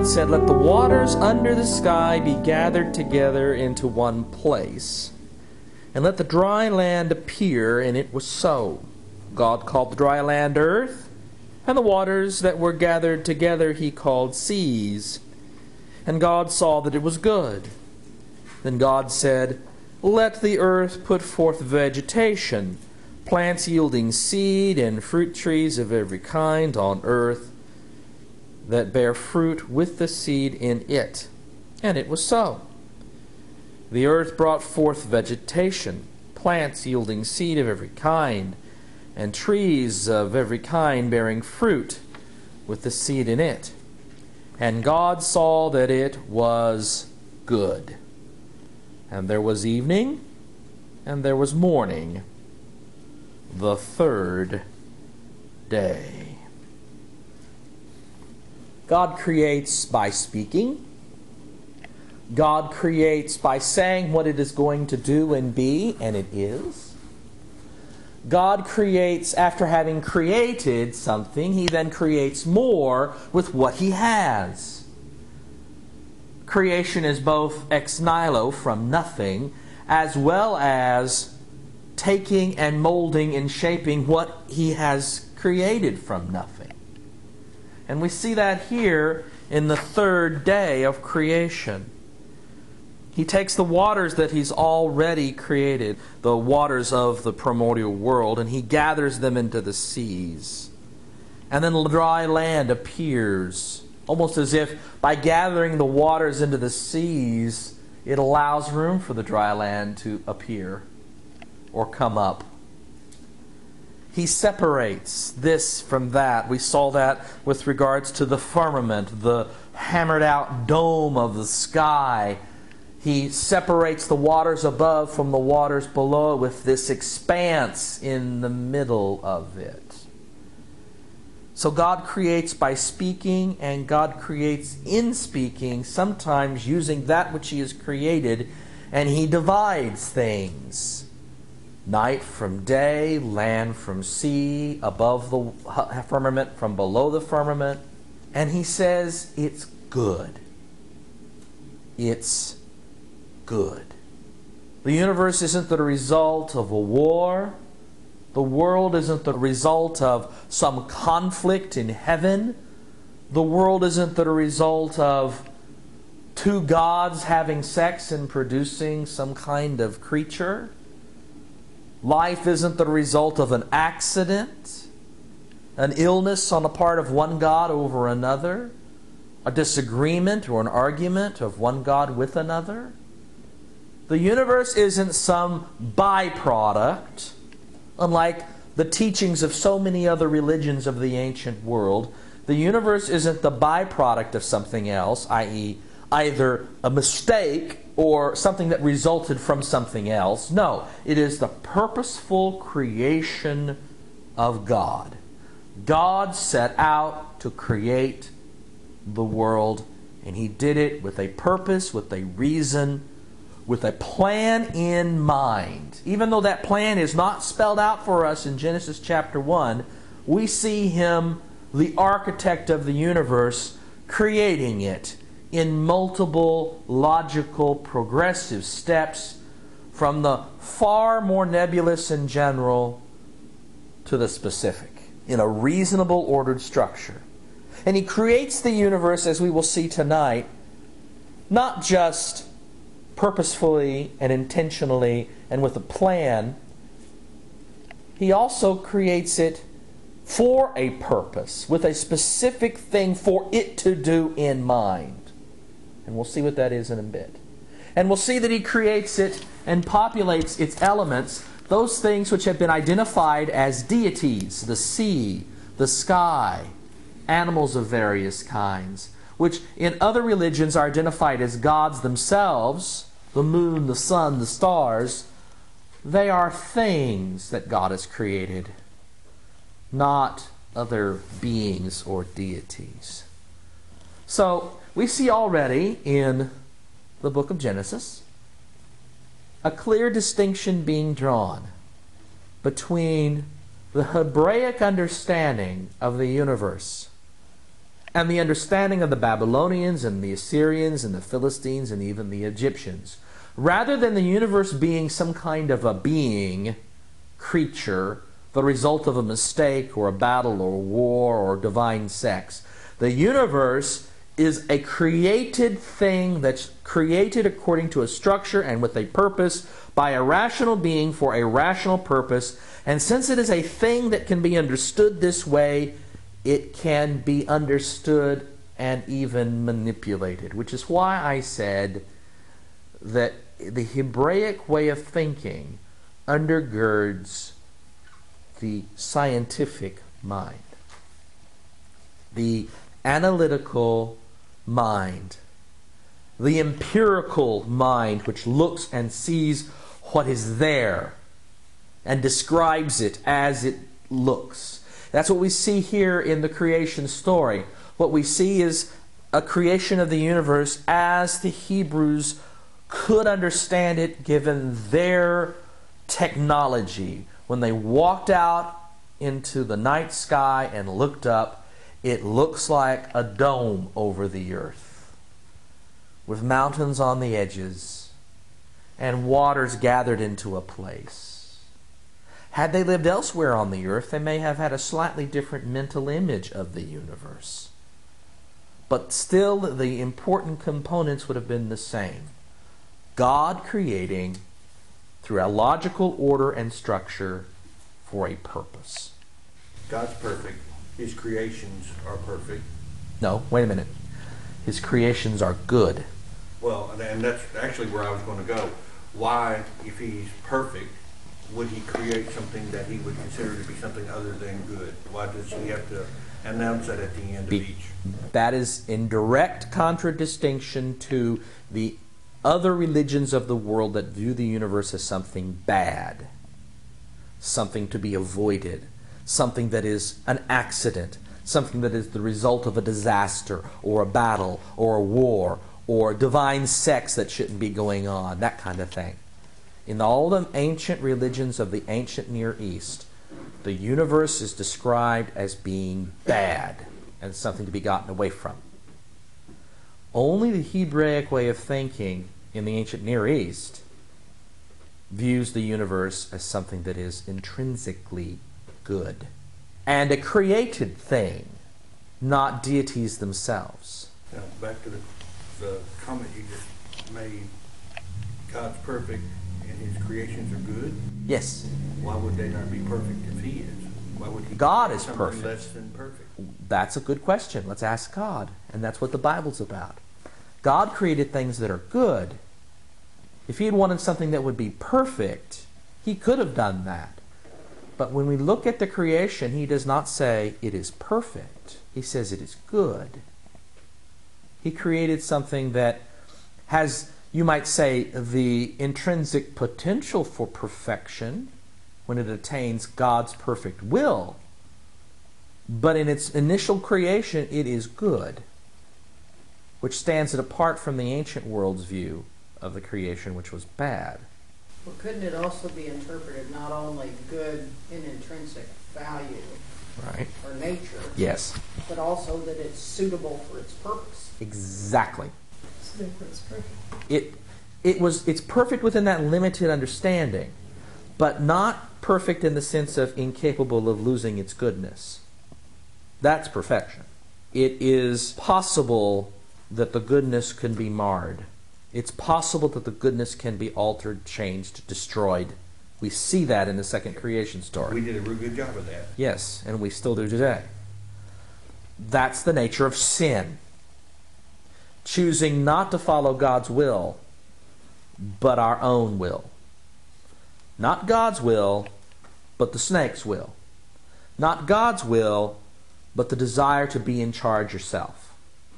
God said, "Let the waters under the sky be gathered together into one place, and let the dry land appear," and it was so. God called the dry land earth, and the waters that were gathered together he called seas. And God saw that it was good. Then God said, "Let the earth put forth vegetation, plants yielding seed, and fruit trees of every kind on earth that bear fruit with the seed in it." And it was so. The earth brought forth vegetation, plants yielding seed of every kind, and trees of every kind bearing fruit with the seed in it. And God saw that it was good. And there was evening, and there was morning, the third day. God creates by speaking. God creates by saying what it is going to do and be, and it is. God creates after having created something. He then creates more with what he has. Creation is both ex nihilo, from nothing, as well as taking and molding and shaping what he has created from nothing. And we see that here in the third day of creation. He takes the waters that he's already created, the waters of the primordial world, and he gathers them into the seas. And then dry land appears, almost as if by gathering the waters into the seas, it allows room for the dry land to appear or come up. He separates this from that. We saw that with regards to the firmament, the hammered out dome of the sky. He separates the waters above from the waters below with this expanse in the middle of it. So God creates by speaking, and God creates in speaking, sometimes using that which he has created, and he divides things. Night from day, land from sea, above the firmament, from below the firmament. And he says it's good. It's good. The universe isn't the result of a war. The world isn't the result of some conflict in heaven. The world isn't the result of two gods having sex and producing some kind of creature. Life isn't the result of an accident, an illness on the part of one god over another, a disagreement or an argument of one god with another. The universe isn't some byproduct, unlike the teachings of so many other religions of the ancient world. The universe isn't the byproduct of something else, i.e., either a mistake or something that resulted from something else. No, it is the purposeful creation of God. God set out to create the world, and he did it with a purpose, with a reason, with a plan in mind. Even though that plan is not spelled out for us in Genesis chapter 1, we see him, the architect of the universe, creating it in multiple, logical, progressive steps, from the far more nebulous and general to the specific, in a reasonable, ordered structure. And he creates the universe, as we will see tonight, not just purposefully and intentionally and with a plan. He also creates it for a purpose, with a specific thing for it to do in mind. And we'll see what that is in a bit. And we'll see that he creates it and populates its elements, those things which have been identified as deities, the sea, the sky, animals of various kinds, which in other religions are identified as gods themselves, the moon, the sun, the stars. They are things that God has created, not other beings or deities. So, we see already in the book of Genesis a clear distinction being drawn between the Hebraic understanding of the universe and the understanding of the Babylonians and the Assyrians and the Philistines and even the Egyptians. Rather than the universe being some kind of a being, creature, the result of a mistake or a battle or a war or divine sex, the universe is a created thing that's created according to a structure and with a purpose by a rational being for a rational purpose. And since it is a thing that can be understood this way, it can be understood and even manipulated, which is why I said that the Hebraic way of thinking undergirds the scientific mind, the analytical mind, the empirical mind, which looks and sees what is there and describes it as it looks. That's what we see here in the creation story. What we see is a creation of the universe as the Hebrews could understand it given their technology. When they walked out into the night sky and looked up, it looks like a dome over the earth with mountains on the edges and waters gathered into a place. Had they lived elsewhere on the earth, they may have had a slightly different mental image of the universe. But still, the important components would have been the same. God creating through a logical order and structure for a purpose. God's perfect. His creations are perfect. No, wait a minute. His creations are good. Well, and that's actually where I was going to go. Why, if he's perfect, would he create something that he would consider to be something other than good? Why does he have to announce that at the end of each? That is in direct contradistinction to the other religions of the world that view the universe as something bad, something to be avoided, something that is an accident, something that is the result of a disaster or a battle or a war or divine sex that shouldn't be going on, that kind of thing. In all the ancient religions of the ancient Near East, the universe is described as being bad and something to be gotten away from. Only the Hebraic way of thinking in the ancient Near East views the universe as something that is intrinsically good and a created thing, not deities themselves. Now, back to the comment you just made. God's perfect and his creations are good. Yes. Why would they not be perfect if he is? Why would he God create is something perfect. less than perfect? That's a good question. Let's ask God. And that's what the Bible's about. God created things that are good. If he had wanted something that would be perfect, he could have done that. But when we look at the creation, he does not say it is perfect. He says it is good. He created something that has, you might say, the intrinsic potential for perfection when it attains God's perfect will. But in its initial creation, it is good, which stands it apart from the ancient world's view of the creation, which was bad. Well, couldn't it also be interpreted not only good in intrinsic value Right. or nature, Yes. but also that it's suitable for its purpose? Exactly. So therefore it's perfect. It's perfect within that limited understanding, but not perfect in the sense of incapable of losing its goodness. That's perfection. It is possible that the goodness can be marred. It's possible that the goodness can be altered, changed, destroyed. We see that in the second creation story. We did a real good job of that. Yes, and we still do today. That's the nature of sin. Choosing not to follow God's will, but our own will. Not God's will, but the snake's will. Not God's will, but the desire to be in charge yourself.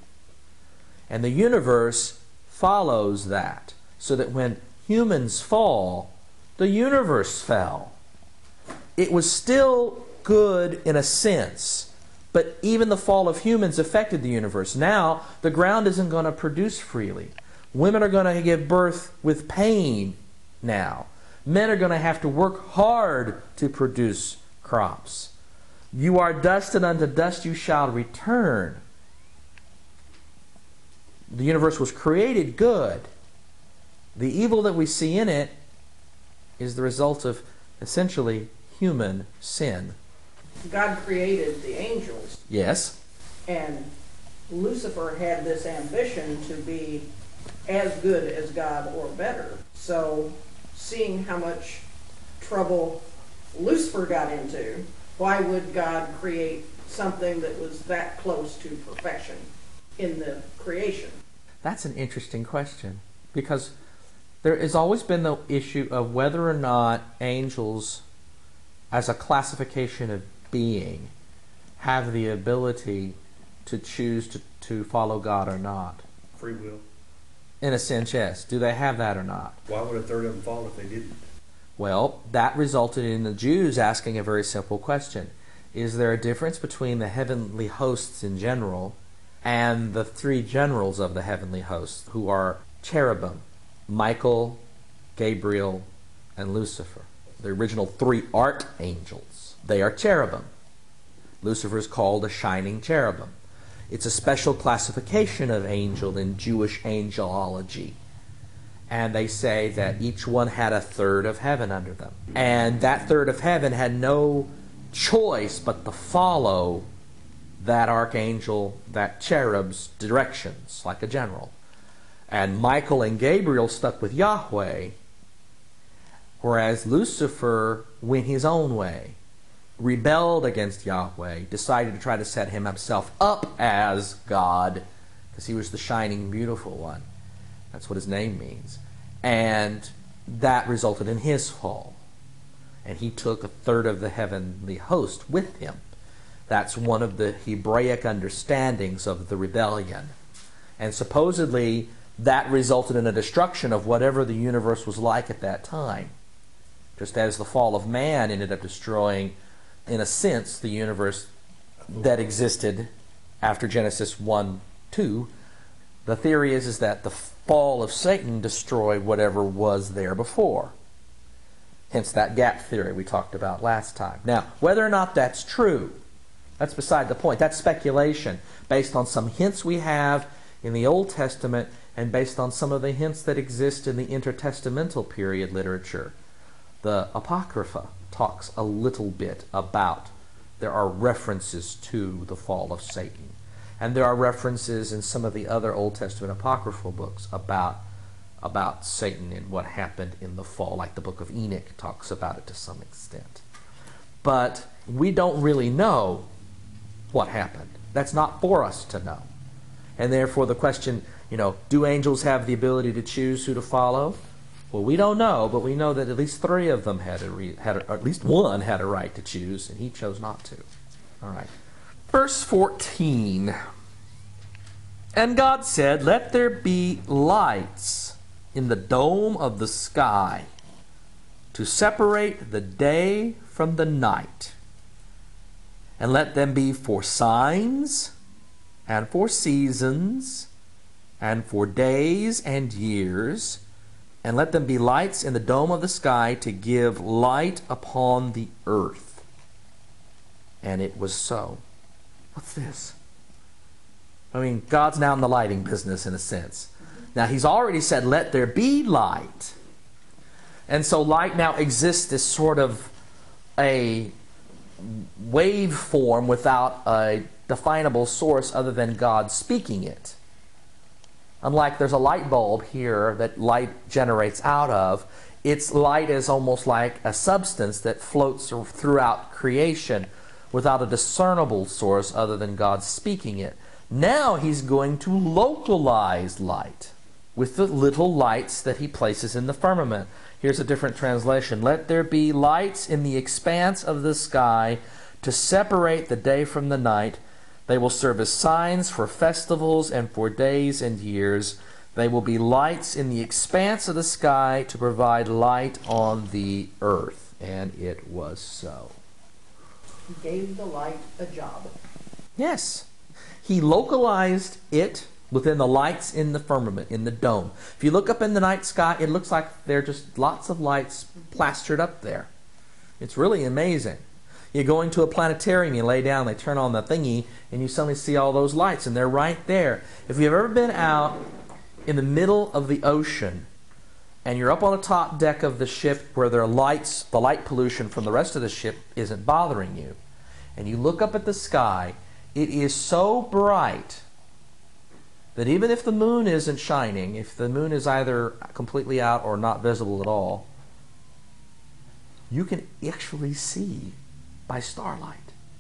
And the universe follows that, so that when humans fall, the universe fell. It was still good in a sense, but even the fall of humans affected the universe. Now, the ground isn't going to produce freely. Women are going to give birth with pain now. Men are going to have to work hard to produce crops. You are dust, and unto dust you shall return. the universe was created good. The evil that we see in it is the result of essentially human sin. God created the angels, Yes. and Lucifer had this ambition to be as good as God or better. So, seeing how much trouble Lucifer got into, why would God create something that was that close to perfection in the creation? That's an interesting question, because there has always been the issue of whether or not angels, as a classification of being, have the ability to choose to follow God or not. Free will. In a sense, yes. Do they have that or not? Why would a third of them fall if they didn't? Well, that resulted in the Jews asking a very simple question. Is there a difference between the heavenly hosts in general and the three generals of the heavenly hosts, who are cherubim, Michael, Gabriel, and Lucifer? The original three archangels. They are cherubim. Lucifer is called a shining cherubim. It's a special classification of angel in Jewish angelology. And they say that each one had a third of heaven under them. And that third of heaven had no choice but to follow that archangel, that cherub's directions, like a general. And Michael and Gabriel stuck with Yahweh, whereas Lucifer went his own way, rebelled against Yahweh, decided to try to set himself up as God, because he was the shining, beautiful one. That's what his name means. And that resulted in his fall. And he took a third of the heavenly host with him. That's one of the Hebraic understandings of the rebellion. And supposedly that resulted in a destruction of whatever the universe was like at that time. Just as the fall of man ended up destroying, in a sense, the universe that existed after Genesis 1:2. The theory is that the fall of Satan destroyed whatever was there before. Hence that gap theory we talked about last time. Now, whether or not that's true, that's beside the point. That's speculation based on some hints we have in the Old Testament and based on some of the hints that exist in the intertestamental period literature. The Apocrypha talks a little bit about, there are references to the fall of Satan. And there are references in some of the other Old Testament apocryphal books about Satan and what happened in the fall, like the book of Enoch talks about it to some extent. But we don't really know what happened. That's not for us to know. And therefore the question, do angels have the ability to choose who to follow? Well, we don't know, but we know that at least three of them had at least one had a right to choose, and he chose not to. All right. Verse 14. And God said, "Let there be lights in the dome of the sky to separate the day from the night, and let them be for signs, and for seasons, and for days and years, and let them be lights in the dome of the sky to give light upon the earth." And it was so. What's this? I mean, God's now in the lighting business in a sense. Now, he's already said, "Let there be light." And so light now exists as sort of a waveform without a definable source other than God speaking it. Unlike there's a light bulb here that light generates out of, its light is almost like a substance that floats throughout creation without a discernible source other than God speaking it. Now he's going to localize light with the little lights that he places in the firmament. Here's a different translation. "Let there be lights in the expanse of the sky to separate the day from the night. They will serve as signs for festivals and for days and years. They will be lights in the expanse of the sky to provide light on the earth." And it was so. He gave the light a job. Yes. He localized it within the lights in the firmament, in the dome. If you look up in the night sky, it looks like there are just lots of lights plastered up there. It's really amazing. You go into a planetarium, you lay down, they turn on the thingy, and you suddenly see all those lights, and they're right there. If you've ever been out in the middle of the ocean, and you're up on the top deck of the ship where there are lights, the light pollution from the rest of the ship isn't bothering you, and you look up at the sky, it is so bright that even if the moon isn't shining, if the moon is either completely out or not visible at all, you can actually see by starlight.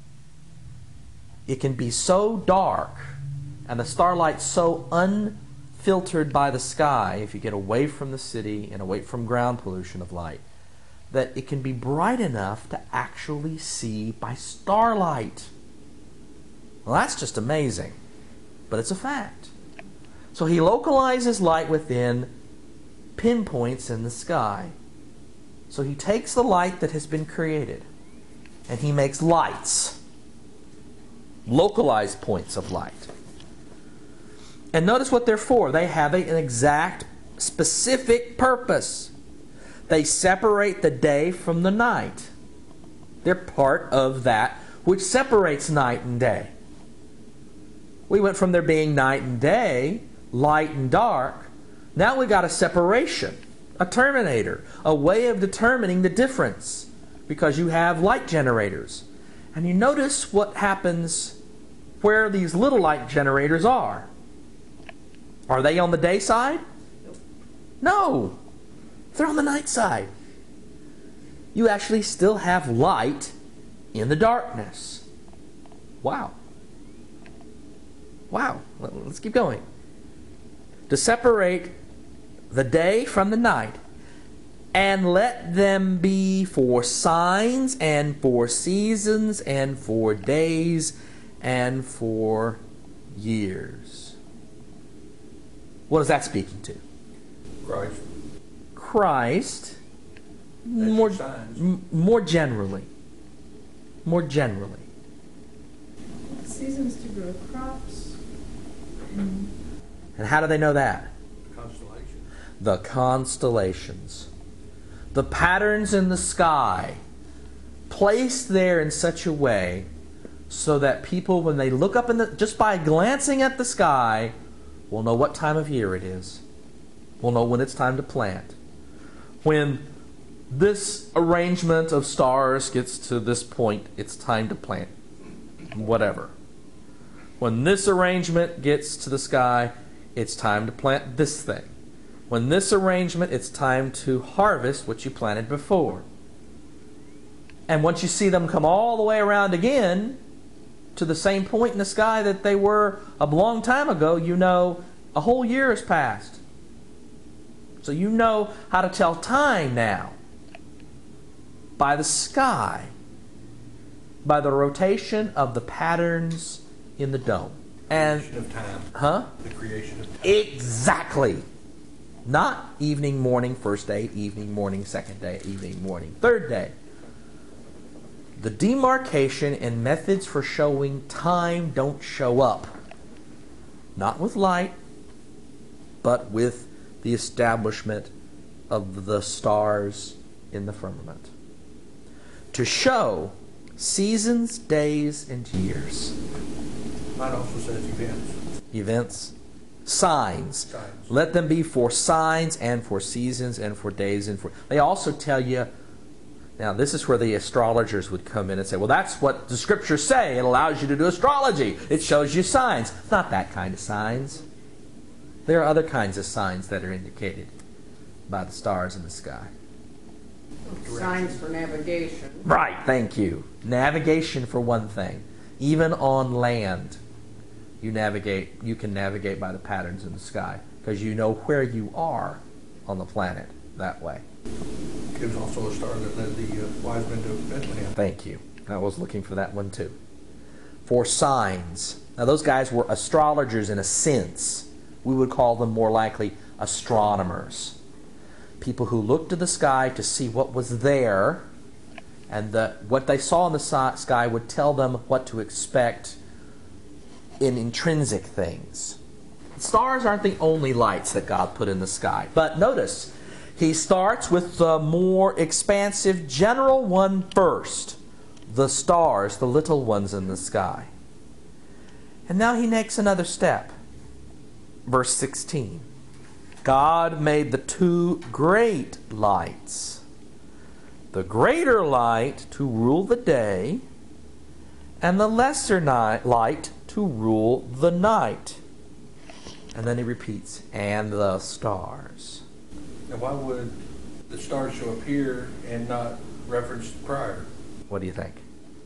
It can be so dark and the starlight so unfiltered by the sky, if you get away from the city and away from ground pollution of light, that it can be bright enough to actually see by starlight. Well, that's just amazing, but it's a fact. So he localizes light within pinpoints in the sky. So he takes the light that has been created and he makes lights, localized points of light. And notice what they're for. They have an exact, specific purpose. They separate the day from the night. They're part of that which separates night and day. We went from there being night and day, light and dark. Now we've got a separation, a terminator, a way of determining the difference, because you have light generators. And you notice what happens where these little light generators are. Are they on the day side? No. They're on the night side. You actually still have light in the darkness. Wow. Wow. Let's keep going. To separate the day from the night, and let them be for signs and for seasons and for days and for years. What is that speaking to? Christ. Christ. Signs. More generally. More generally. Seasons to grow crops. And And how do they know that? Constellation. The constellations. The patterns in the sky, placed there in such a way so that people, when they look up just by glancing at the sky, will know what time of year it is. Will know when it's time to plant. When this arrangement of stars gets to this point, it's time to plant. Whatever. When this arrangement gets to the sky, it's time to plant this thing. When this arrangement, it's time to harvest what you planted before. And once you see them come all the way around again to the same point in the sky that they were a long time ago, you know a whole year has passed. So you know how to tell time now. By the sky. By the rotation of the patterns in the dome. And Creation of time. huh? The creation of time. Exactly. Not evening, morning, first day, evening, morning, second day, evening, morning, third day. The demarcation and methods for showing time don't show up. Not with light, but with the establishment of the stars in the firmament. To show seasons, days, and years. Mine also says events. Events. Signs. Signs. Let them be for signs and for seasons and for days and for... They also tell you... Now, this is where the astrologers would come in and say, well, that's what the scriptures say. It allows you to do astrology. It shows you signs. Not that kind of signs. There are other kinds of signs that are indicated by the stars in the sky. Signs for navigation. Right, thank you. Navigation for one thing. Even on land, you can navigate by the patterns in the sky because you know where you are on the planet that way. It was also a star that led the wise men to Bethlehem. Thank you. I was looking for that one too. For signs. Now those guys were astrologers in a sense. We would call them more likely astronomers. People who looked to the sky to see what was there, and what they saw in the sky would tell them what to expect in intrinsic things. Stars aren't the only lights that God put in the sky. But notice, He starts with the more expansive general one first. the stars, the little ones in the sky. And now he makes another step. Verse 16. God made the two great lights, the greater light to rule the day, and the lesser light to rule the night. And then he repeats, and the stars. Now, why would the stars show up here and not referenced prior? What do you think?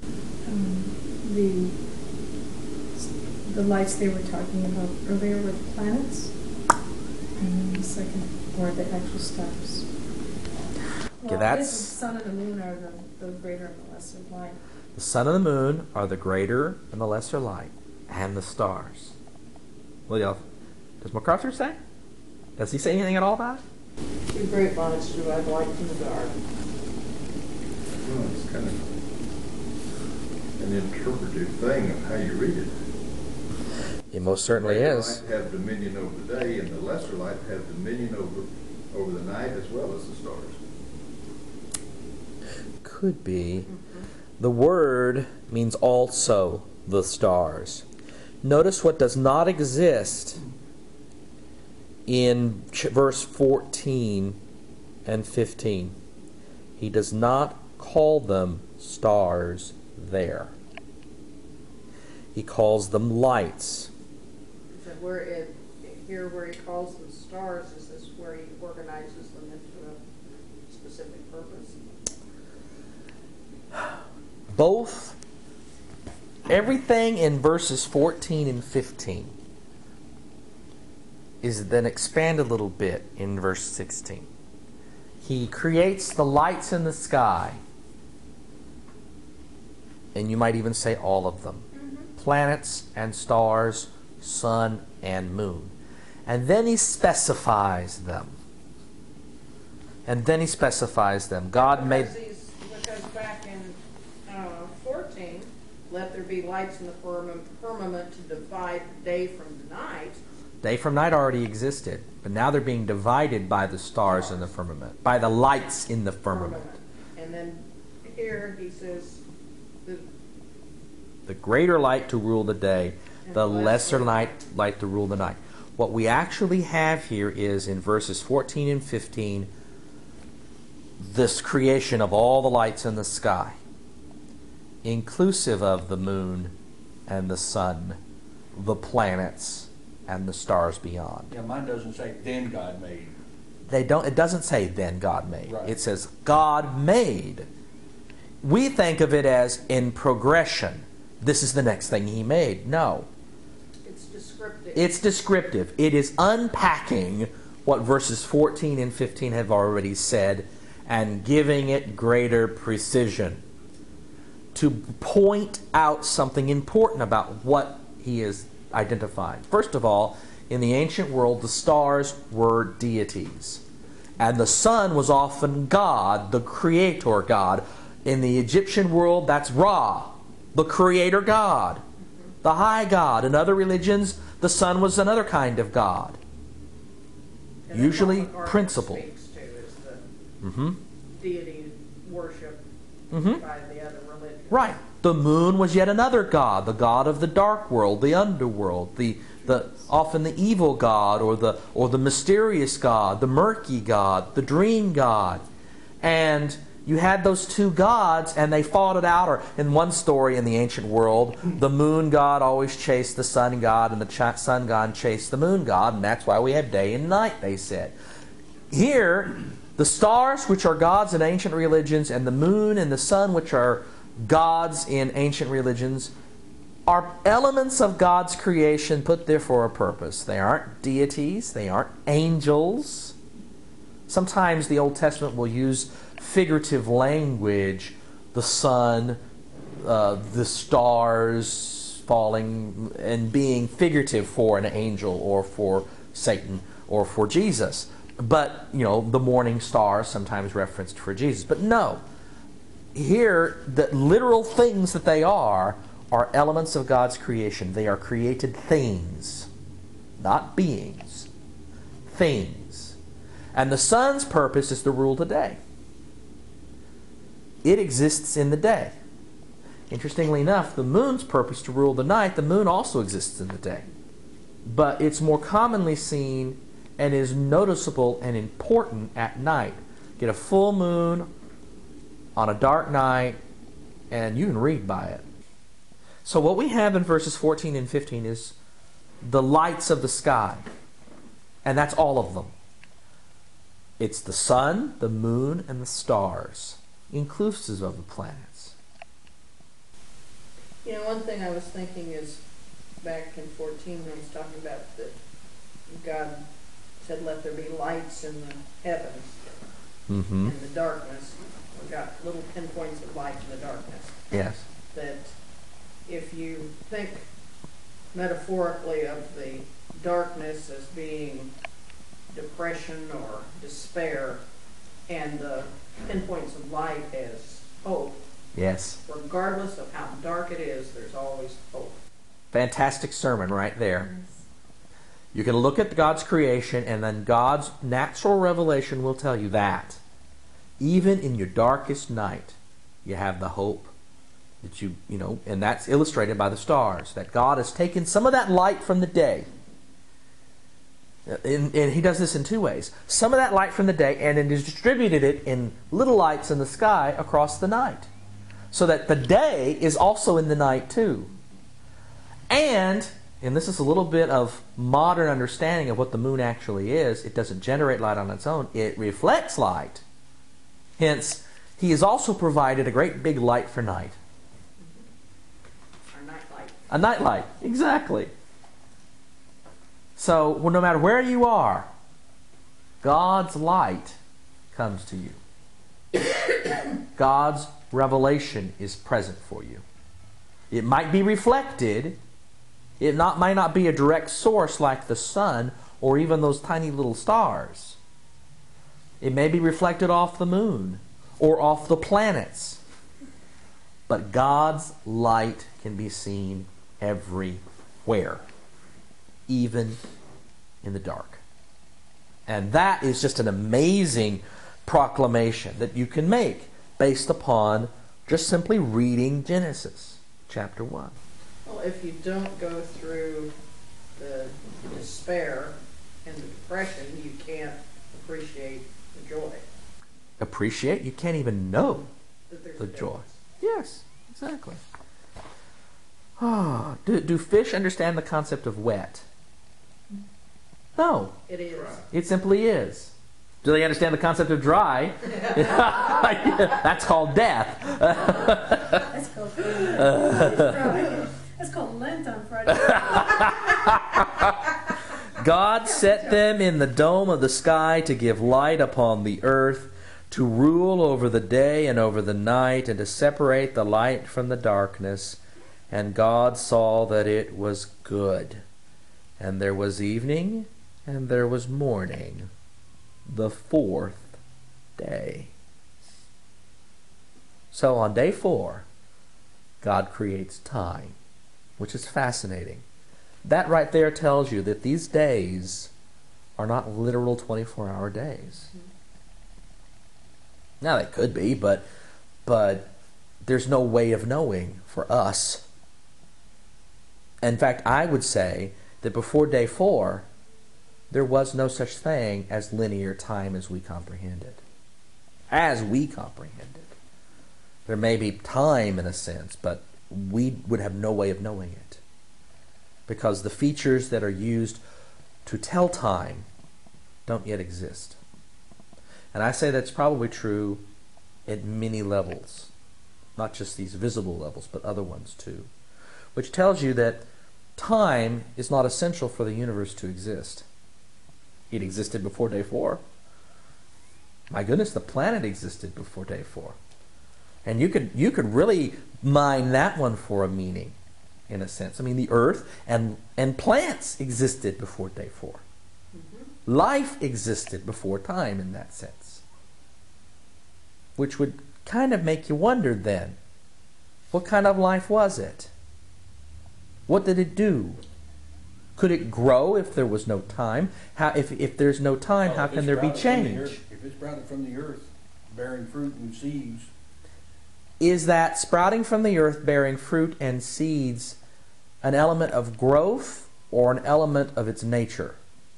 The lights they were talking about earlier were the planets, and then the second were the actual stars. Okay, Well, that's... the sun and the moon are the greater and the lesser light. The sun and the moon are the greater and the lesser light, and the stars. Well, does MacArthur say? Does he say anything at all about it? Two great lights to add light to the dark. Well, it's kind of an interpretive thing of how you read it. It most certainly The is. light have dominion over the day, and the lesser light have dominion over the night as well as the stars. Could be. The word means also the stars. Notice what does not exist in verse 14 and 15. He does not call them stars there. He calls them lights. Is that where where he calls them stars, is this where he organizes them into a specific purpose? Both, everything in verses 14 and 15 is then expanded a little bit in verse 16. He creates the lights in the sky, and you might even say all of them. Planets and stars, sun and moon. And then he specifies them. God made... Because back in 14, let there be lights in the firmament to divide the day from the night. Day from night already existed, but now they're being divided by the stars in the firmament, by the lights in the firmament. And then here he says, The greater light to rule the day, the lesser light to rule the night. What we actually have here is in verses 14 and 15, this creation of all the lights in the sky, inclusive of the moon and the sun, the planets, and the stars beyond. Yeah, mine doesn't say, then God made. It doesn't say, then God made. Right. It says, God made. We think of it as in progression. This is the next thing he made. No. it's descriptive. It's descriptive. It is unpacking what verses 14 and 15 have already said and giving it greater precision to point out something important about what he is identifying. First of all, in the ancient world, the stars were deities. And the sun was often God, the creator God. In the Egyptian world, that's Ra, the creator God, the high God. In other religions, the sun was another kind of God, And that's usually what MacArthur principle. speaks to, is the Mm-hmm. deity worship Mm-hmm. by the other religions. Right. The moon was yet another god, the god of the dark world, the underworld, the often the evil god, or the mysterious god, the murky god, the dream god. And you had those two gods, and they fought it out. Or in one story in the ancient world, the moon god always chased the sun god, and the sun god chased the moon god, and that's why we have day and night, they said. Here, the stars, which are gods in ancient religions, and the moon and the sun, which are gods in ancient religions, are elements of God's creation put there for a purpose. They aren't deities. They aren't angels. Sometimes the Old Testament will use figurative language, the sun, the stars falling, and being figurative for an angel or for Satan or for Jesus. But, the morning star sometimes referenced for Jesus. But no, here, the literal things that they are elements of God's creation. They are created things, not beings. Things. And the sun's purpose is to rule the day. It exists in the day. Interestingly enough, the moon's purpose to rule the night, the moon also exists in the day. But it's more commonly seen and is noticeable and important at night. Get a full moon on a dark night, and you can read by it. So what we have in verses 14 and 15 is the lights of the sky. And that's all of them. It's the sun, the moon, and the stars, inclusive of the planets. You know, one thing I was thinking is back in 14 when I was talking about that God said, let there be lights in the heavens, Mm-hmm. in the darkness. We've got little pinpoints of light in the darkness. Yes. That if you think metaphorically of the darkness as being depression or despair, and the pinpoints of light as hope, Yes. regardless of how dark it is, there's always hope. Fantastic sermon right there. You can look at God's creation, and then God's natural revelation will tell you that. Even in your darkest night, you have the hope that you know, and that's illustrated by the stars, that God has taken some of that light from the day. And he does this in two ways. Some of that light from the day, and it has distributed it in little lights in the sky across the night. So that the day is also in the night too. And this is a little bit of modern understanding of what the moon actually is, it doesn't generate light on its own, it reflects light. Hence, he has also provided a great big light for night. Our night light. A night light, exactly. So, well, no matter where you are, God's light comes to you. God's revelation is present for you. It might be reflected. It might not be a direct source like the sun or even those tiny little stars. It may be reflected off the moon or off the planets. But God's light can be seen everywhere, even in the dark. And that is just an amazing proclamation that you can make based upon just simply reading Genesis chapter 1. Well, if you don't go through the despair and the depression, you can't appreciate the joy. Appreciate? You can't even know That there's the a joy. difference. Yes, exactly. Do fish understand the concept of wet? No, It is. it simply is. Do they understand the concept of dry? That's called death. That's called Friday. That's called Lent on Friday. God set them in the dome of the sky to give light upon the earth, to rule over the day and over the night, and to separate the light from the darkness. And God saw that it was good. And there was evening, and there was morning, the fourth day. So on day 4, God creates time, which is fascinating. That right there tells you that these days are not literal 24-hour days. Now they could be, but there's no way of knowing for us. In fact, I would say that before day 4, there was no such thing as linear time as we comprehend it. As we comprehend it. There may be time in a sense, but we would have no way of knowing it. Because the features that are used to tell time don't yet exist. And I say that's probably true at many levels. Not just these visible levels, but other ones too. Which tells you that time is not essential for the universe to exist. It existed before day 4. My goodness, the planet existed before day 4. And you could really mine that one for a meaning, in a sense. I mean, the earth and plants existed before day 4. Mm-hmm. Life existed before time in that sense. Which would kind of make you wonder then, what kind of life was it? What did it do? Could it grow if there was no time? If there's no time, how can there be change? If it's sprouted from the earth, bearing fruit and seeds, Is that sprouting from the earth, bearing fruit and seeds, an element of growth or an element of its nature?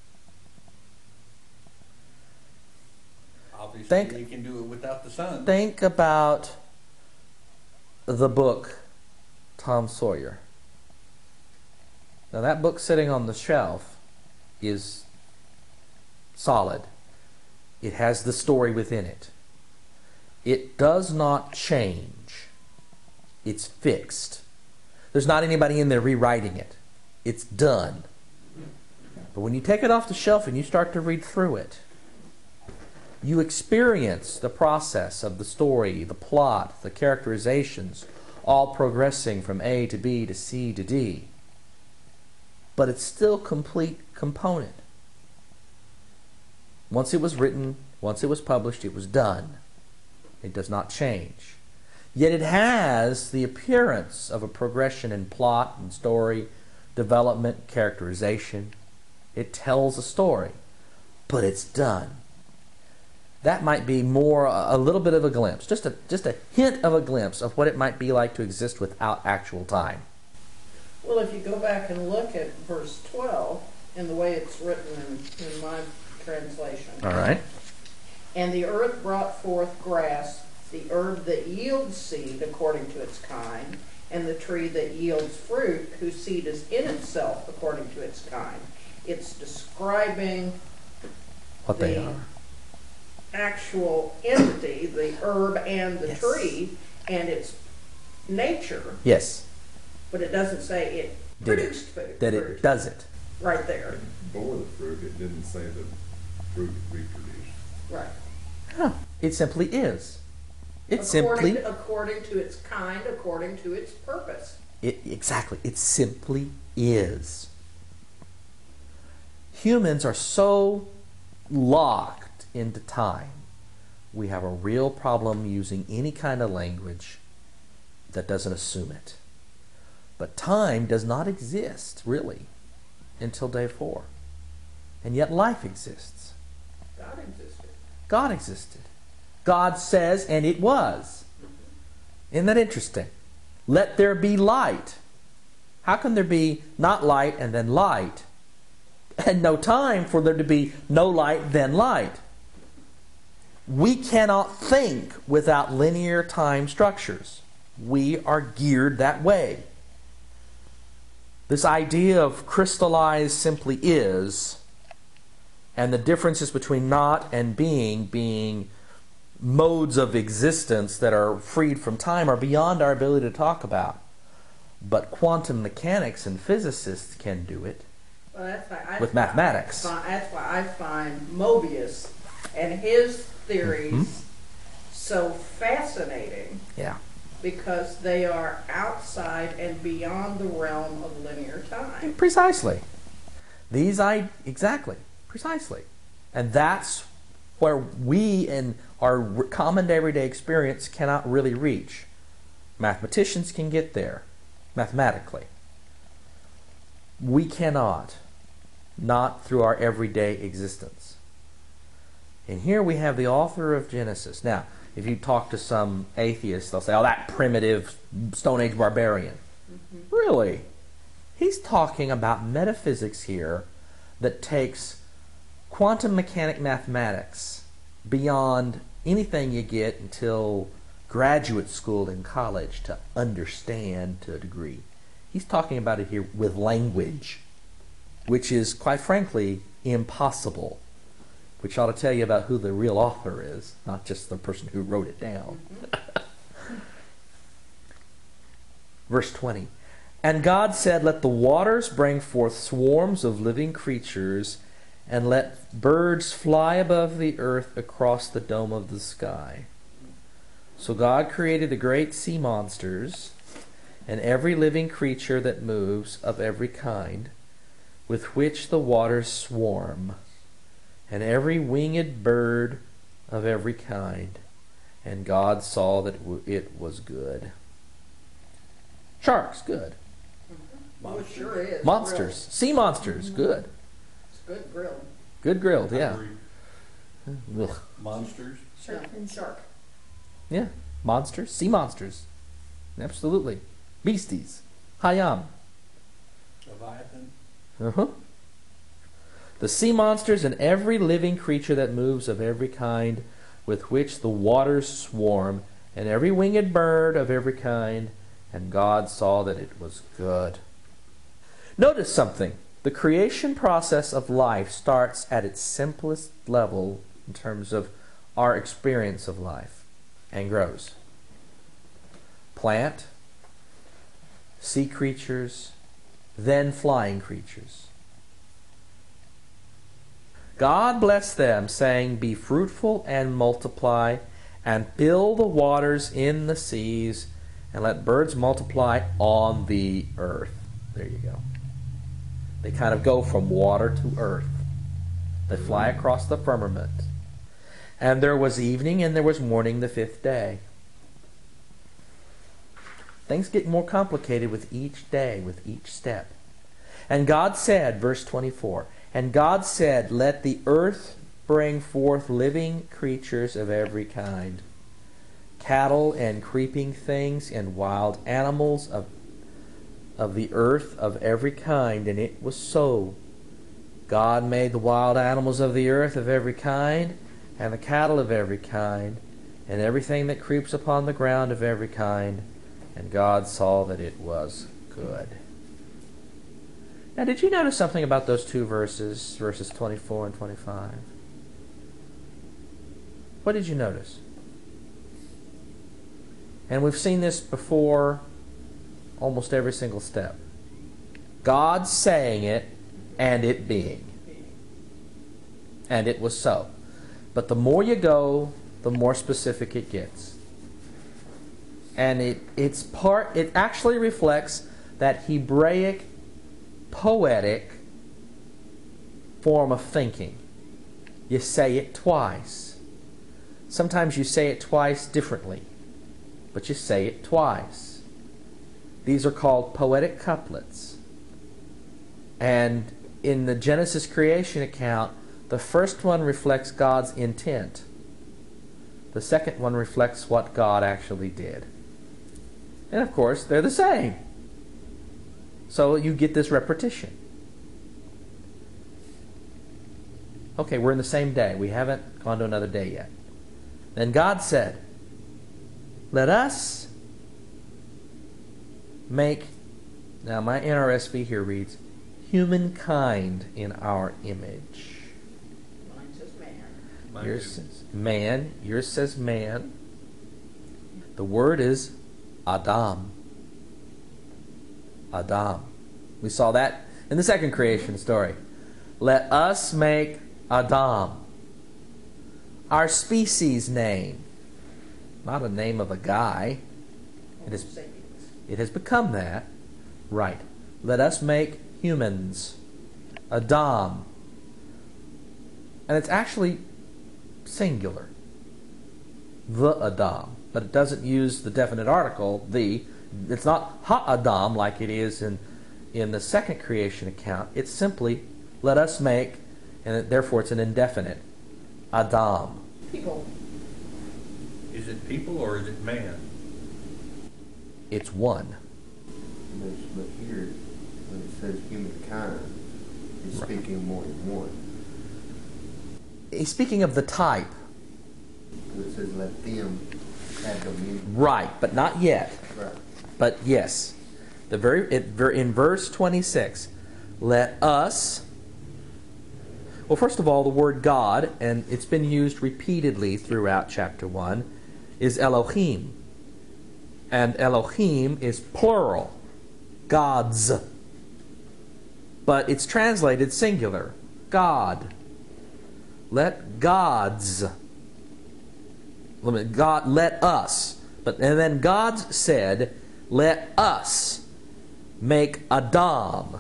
Obviously, you can do it without the sun. Think about the book Tom Sawyer. Now that book sitting on the shelf is solid. It has the story within it. It does not change. It's fixed. There's not anybody in there rewriting it. It's done. But when you take it off the shelf and you start to read through it, you experience the process of the story, the plot, the characterizations, all progressing from A to B to C to D. But it's still complete component. Once it was written, once it was published, it was done. It does not change. Yet it has the appearance of a progression in plot and story, development, characterization. It tells a story, but it's done. That might be more a little bit of a glimpse, just a hint of a glimpse of what it might be like to exist without actual time. Well, if you go back and look at verse 12, in the way it's written in my translation. All right. And the earth brought forth grass, the herb that yields seed according to its kind, and the tree that yields fruit, whose seed is in itself according to its kind. It's describing What they are. actual entity, the herb and the Yes. tree, and its nature, Yes. but it doesn't say it Did it. produced food. That fruit. it does it. Right there. Before the fruit, it didn't say the fruit reproduced. Right. Huh. It simply is. It According to its kind, according to its purpose. Exactly. It simply is. Humans are so locked into time. We have a real problem using any kind of language that doesn't assume it. But time does not exist, really, until day 4. And yet life exists. God existed. God existed. God says, and it was. Isn't that interesting? Let there be light. How can there be not light and then light? And no time for there to be no light, then light. We cannot think without linear time structures. We are geared that way. This idea of crystallized simply is, and the differences between not and being modes of existence that are freed from time, are beyond our ability to talk about. But quantum mechanics and physicists can do it. Well, With mathematics. That's why I find Mobius and his theories so fascinating. Yeah. Because they are outside and beyond the realm of linear time. Precisely. Exactly. Precisely. And that's where we in our common everyday experience cannot really reach. Mathematicians can get there, mathematically. We cannot, not through our everyday existence. And here we have the author of Genesis. Now, if you talk to some atheists, they'll say, oh, that primitive Stone Age barbarian. Mm-hmm. Really? He's talking about metaphysics here that takes quantum mechanic mathematics beyond anything you get until graduate school and college to understand to a degree. He's talking about it here with language, which is, quite frankly, impossible. Which ought to tell you about who the real author is, not just the person who wrote it down. Verse 20. And God said, let the waters bring forth swarms of living creatures, and let birds fly above the earth across the dome of the sky. So God created the great sea monsters, and every living creature that moves of every kind, with which the waters swarm, and every winged bird of every kind. And God saw that it was good. Sharks, good. Well, it sure is. Monsters, Grilled. sea monsters, good. It's good grilled. Good grilled, yeah. Agreed. Ugh. Monsters. Shark. Yeah. Monsters? Sea monsters. Absolutely. Beasties. Hayam. Leviathan. Uh-huh. The sea monsters and every living creature that moves of every kind with which the waters swarm, and every winged bird of every kind. And God saw that it was good. Notice something. The creation process of life starts at its simplest level in terms of our experience of life and grows. Plant, sea creatures, then flying creatures. God blessed them, saying, "Be fruitful and multiply, and fill the waters in the seas, and let birds multiply on the earth." There you go. They kind of go from water to earth. They fly across the firmament. And there was evening and there was morning the fifth day. Things get more complicated with each day, with each step. And God said, verse 24, "And God said, let the earth bring forth living creatures of every kind, cattle and creeping things and wild animals of the earth of every kind." And it was so. God made the wild animals of the earth of every kind, and the cattle of every kind, and everything that creeps upon the ground of every kind. And God saw that it was good. Now, did you notice something about those two verses 24 and 25? What did you notice? And we've seen this before almost every single step. God saying it, and it being. And it was so. But the more you go, the more specific it gets. And it actually reflects that Hebraic, poetic form of thinking. You say it twice. Sometimes you say it twice differently, but you say it twice. These are called poetic couplets. And in the Genesis creation account, the first one reflects God's intent. The second one reflects what God actually did. And of course, they're the same. So you get this repetition. Okay, we're in the same day. We haven't gone to another day yet. Then God said, let us make, now my NRSV here reads, humankind in our image. Mine says man. Yours says man. Yours says man. The word is Adam. Adam. We saw that in the second creation story. Let us make Adam. Our species name. Not a name of a guy. It has become that. Right. Let us make humans. Adam. And it's actually singular. The Adam. But it doesn't use the definite article, the. It's not ha-Adam like it is in the second creation account. It's simply, let us make, and therefore it's an indefinite. Adam. People. Is it people or is it man? It's one. But here, when it says humankind, it's speaking more than one. He's speaking of the type. It says let them have dominion. Right, but not yet. Right. But yes. In verse 26, let us. Well, first of all, the word God, and it's been used repeatedly throughout chapter 1, is Elohim. And Elohim is plural. Gods. But it's translated singular. God. Let gods. God, let us. And then God said, let us make Adam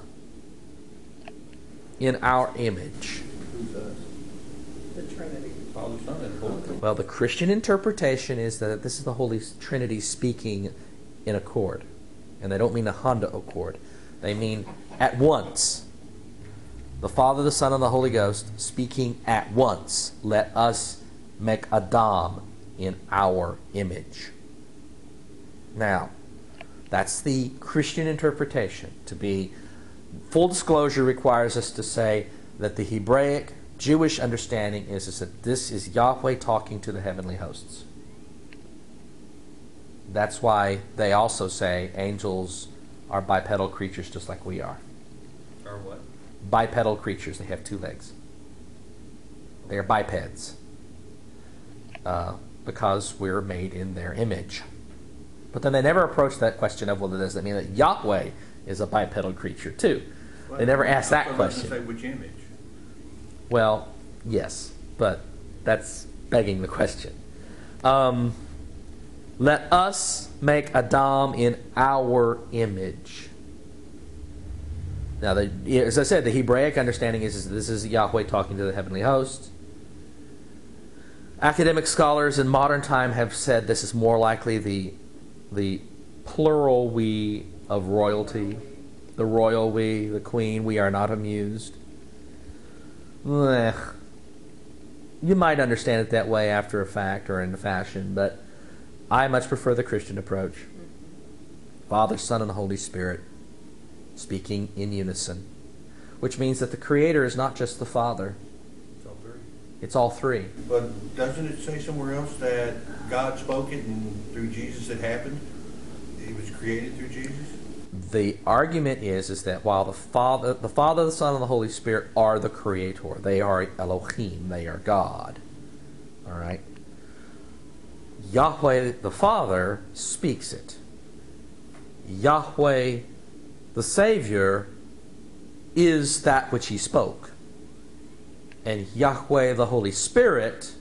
in our image. Who's us? The Trinity. Father, Son, and Holy Ghost. Well, the Christian interpretation is that this is the Holy Trinity speaking in accord. And they don't mean a Honda Accord. They mean at once. The Father, the Son, and the Holy Ghost speaking at once. Let us make Adam in our image. Now, that's the Christian interpretation. To be full disclosure requires us to say that the Hebraic Jewish understanding is that this is Yahweh talking to the heavenly hosts. That's why they also say angels are bipedal creatures just like we are. Or what? Bipedal creatures. They have two legs. They are bipeds. Because we're made in their image. But then they never approach that question of, well, does that mean that Yahweh is a bipedal creature too? They never ask that question. Say which image. Well, yes, but that's begging the question. Let us make Adam in our image. Now, as I said, the Hebraic understanding is this is Yahweh talking to the heavenly host. Academic scholars in modern time have said this is more likely the plural we of royalty. The royal we, the queen, we are not amused. You might understand it that way after a fact or in a fashion, but I much prefer the Christian approach. Father, Son, and the Holy Spirit speaking in unison, which means that the Creator is not just the Father. It's all three. It's all three. But doesn't it say somewhere else that God spoke it and through Jesus it happened? It was created through Jesus? The argument is that while the Father, the Son, and the Holy Spirit are the Creator, they are Elohim, they are God. All right? Yahweh the Father speaks it. Yahweh the Savior is that which He spoke. And Yahweh the Holy Spirit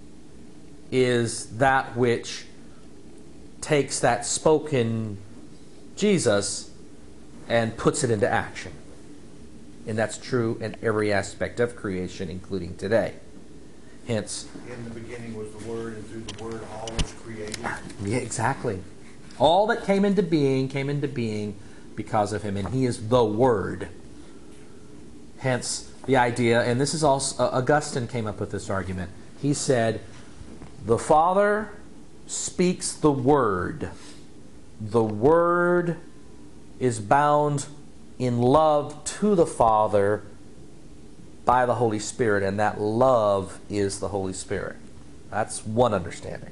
is that which takes that spoken Jesus and puts it into action. And that's true in every aspect of creation, including today. Hence, In the beginning was the Word, and through the Word all was created. yeah, exactly. All that came into being because of Him, and He is the Word. Hence, the idea, and this is also, Augustine came up with this argument. He said, the Father speaks the Word. The Word is bound in love to the Father by the Holy Spirit, and that love is the Holy Spirit. That's one understanding.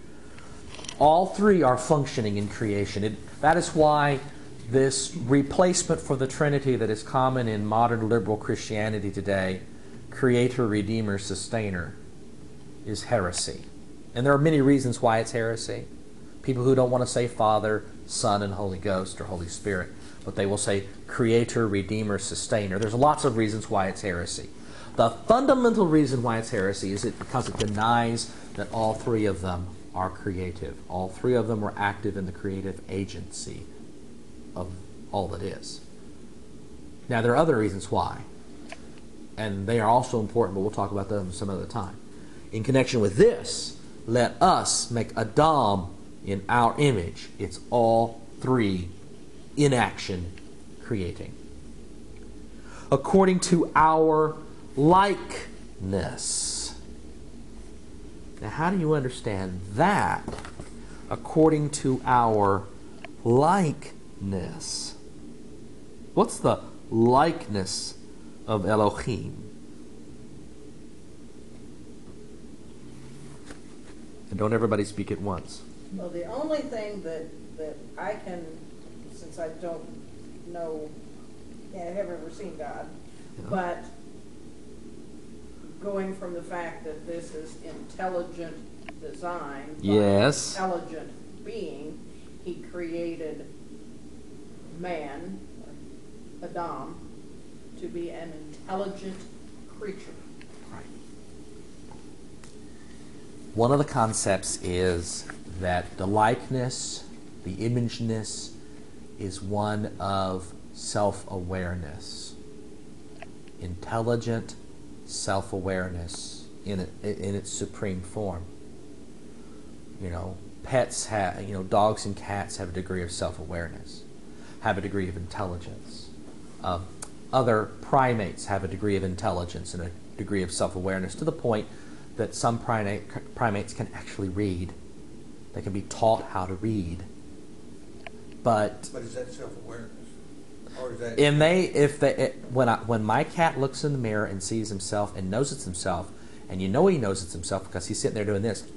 All three are functioning in creation. That is why this replacement for the Trinity that is common in modern liberal Christianity today, Creator, Redeemer, Sustainer, is heresy. And there are many reasons why it's heresy. People who don't want to say Father, Son, and Holy Ghost or Holy Spirit, but they will say Creator, Redeemer, Sustainer. There's lots of reasons why it's heresy. The fundamental reason why it's heresy is because it denies that all three of them are creative. All three of them were active in the creative agency of all that is. Now, there are other reasons why, and they are also important, but we'll talk about them some other time. In connection with this, let us make Adam in our image. It's all three in action, creating. According to our likeness. Now, how do you understand that? According to our likeness. What's the likeness of Elohim? And don't everybody speak at once. Well, the only thing that I can, since I don't know, I haven't ever seen God, but going from the fact that this is intelligent design, Yes. intelligent being, He created man, Adam, to be an intelligent creature. Right. One of the concepts is that the likeness, the imageness, is one of self-awareness. Intelligent self-awareness in its supreme form. You know, pets have, dogs and cats have a degree of self-awareness, have a degree of intelligence. Other primates have a degree of intelligence and a degree of self-awareness, to the point that some primates can actually read. They can be taught how to read. But But is that self-awareness? Or is that... when my cat looks in the mirror and sees himself and knows it's himself, and you know he knows it's himself because he's sitting there doing this.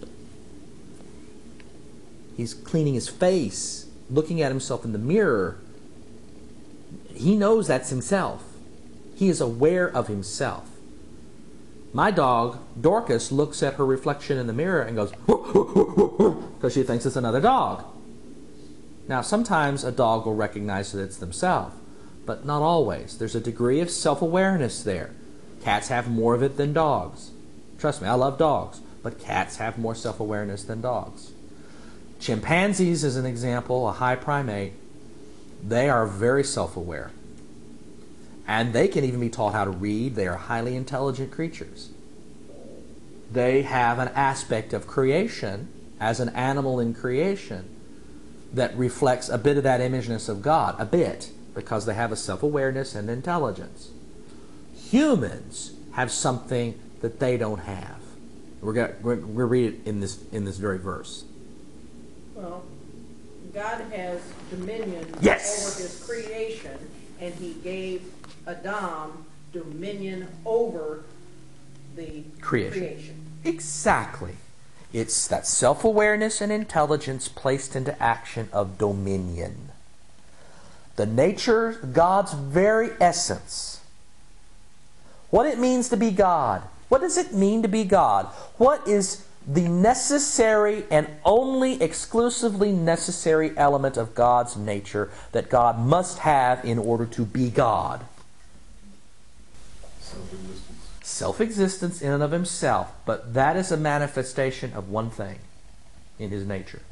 He's cleaning his face, looking at himself in the mirror. He knows that's himself. He is aware of himself. My dog, Dorcas, looks at her reflection in the mirror and goes, because she thinks it's another dog. Now, sometimes a dog will recognize that it's themselves, but not always. There's a degree of self-awareness there. Cats have more of it than dogs. Trust me, I love dogs, but cats have more self-awareness than dogs. Chimpanzees, as an example, a high primate, they are very self-aware. And they can even be taught how to read. They are highly intelligent creatures. They have an aspect of creation, as an animal in creation, that reflects a bit of that imageness of God, a bit, because they have a self-awareness and intelligence. Humans have something that they don't have. We're going to read it in this very verse. Well, God has dominion Yes. over his creation, and he gave Adam dominion over the creation. Exactly. It's that self-awareness and intelligence placed into action of dominion. The nature, God's very essence. What it means to be God. What does it mean to be God? What is the necessary and only exclusively necessary element of God's nature that God must have in order to be God? Self-existence. Self-existence in and of himself, but that is a manifestation of one thing in his nature.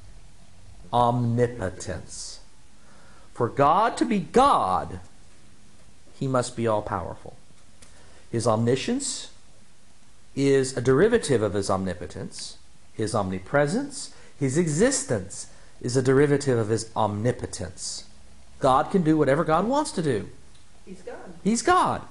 Omnipotence. For God to be God, he must be all-powerful. His omniscience is a derivative of his omnipotence. His omnipresence, his existence, is a derivative of his omnipotence. God can do whatever God wants to do. He's God. He's God.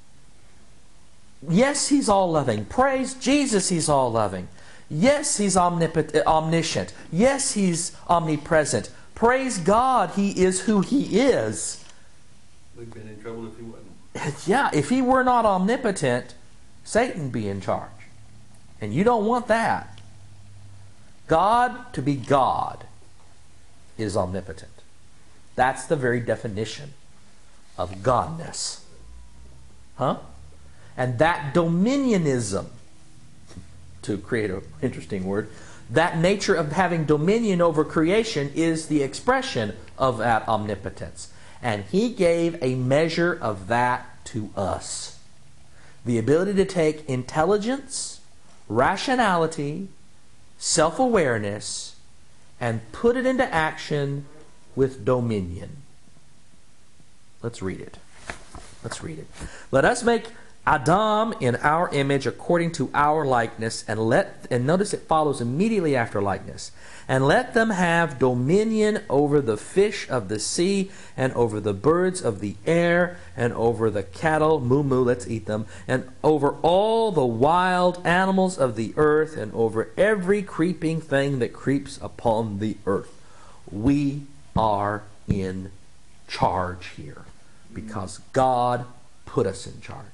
Yes, he's all-loving. Praise Jesus, he's all-loving. Yes, he's omniscient. Yes, he's omnipresent. Praise God, he is who he is. We'd been in trouble if he wasn't. Yeah, if he were not omnipotent, Satan be in charge. And you don't want that. God, to be God, is omnipotent. That's the very definition of godness. Huh? And that dominionism, to create an interesting word, that nature of having dominion over creation is the expression of that omnipotence. And he gave a measure of that to us. The ability to take intelligence, rationality, self-awareness, and put it into action with dominion. Let's read it. Let's read it. Let us make Adam in our image according to our likeness, and notice it follows immediately after likeness. And let them have dominion over the fish of the sea, and over the birds of the air, and over the cattle, moo, let's eat them, and over all the wild animals of the earth, and over every creeping thing that creeps upon the earth. We are in charge here, because God put us in charge.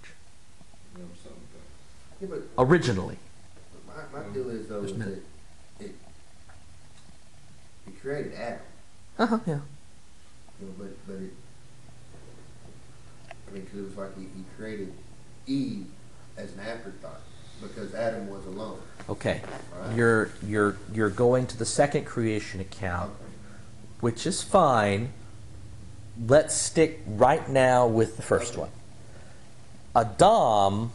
Yeah, but Originally. my deal is though Just a is minute. that he created Adam, Yeah. you know, but it, I mean, because it was like he created Eve as an afterthought because Adam was alone. Okay. Right. You're going to the second creation account, which is fine. Let's stick right now with the first one. Adam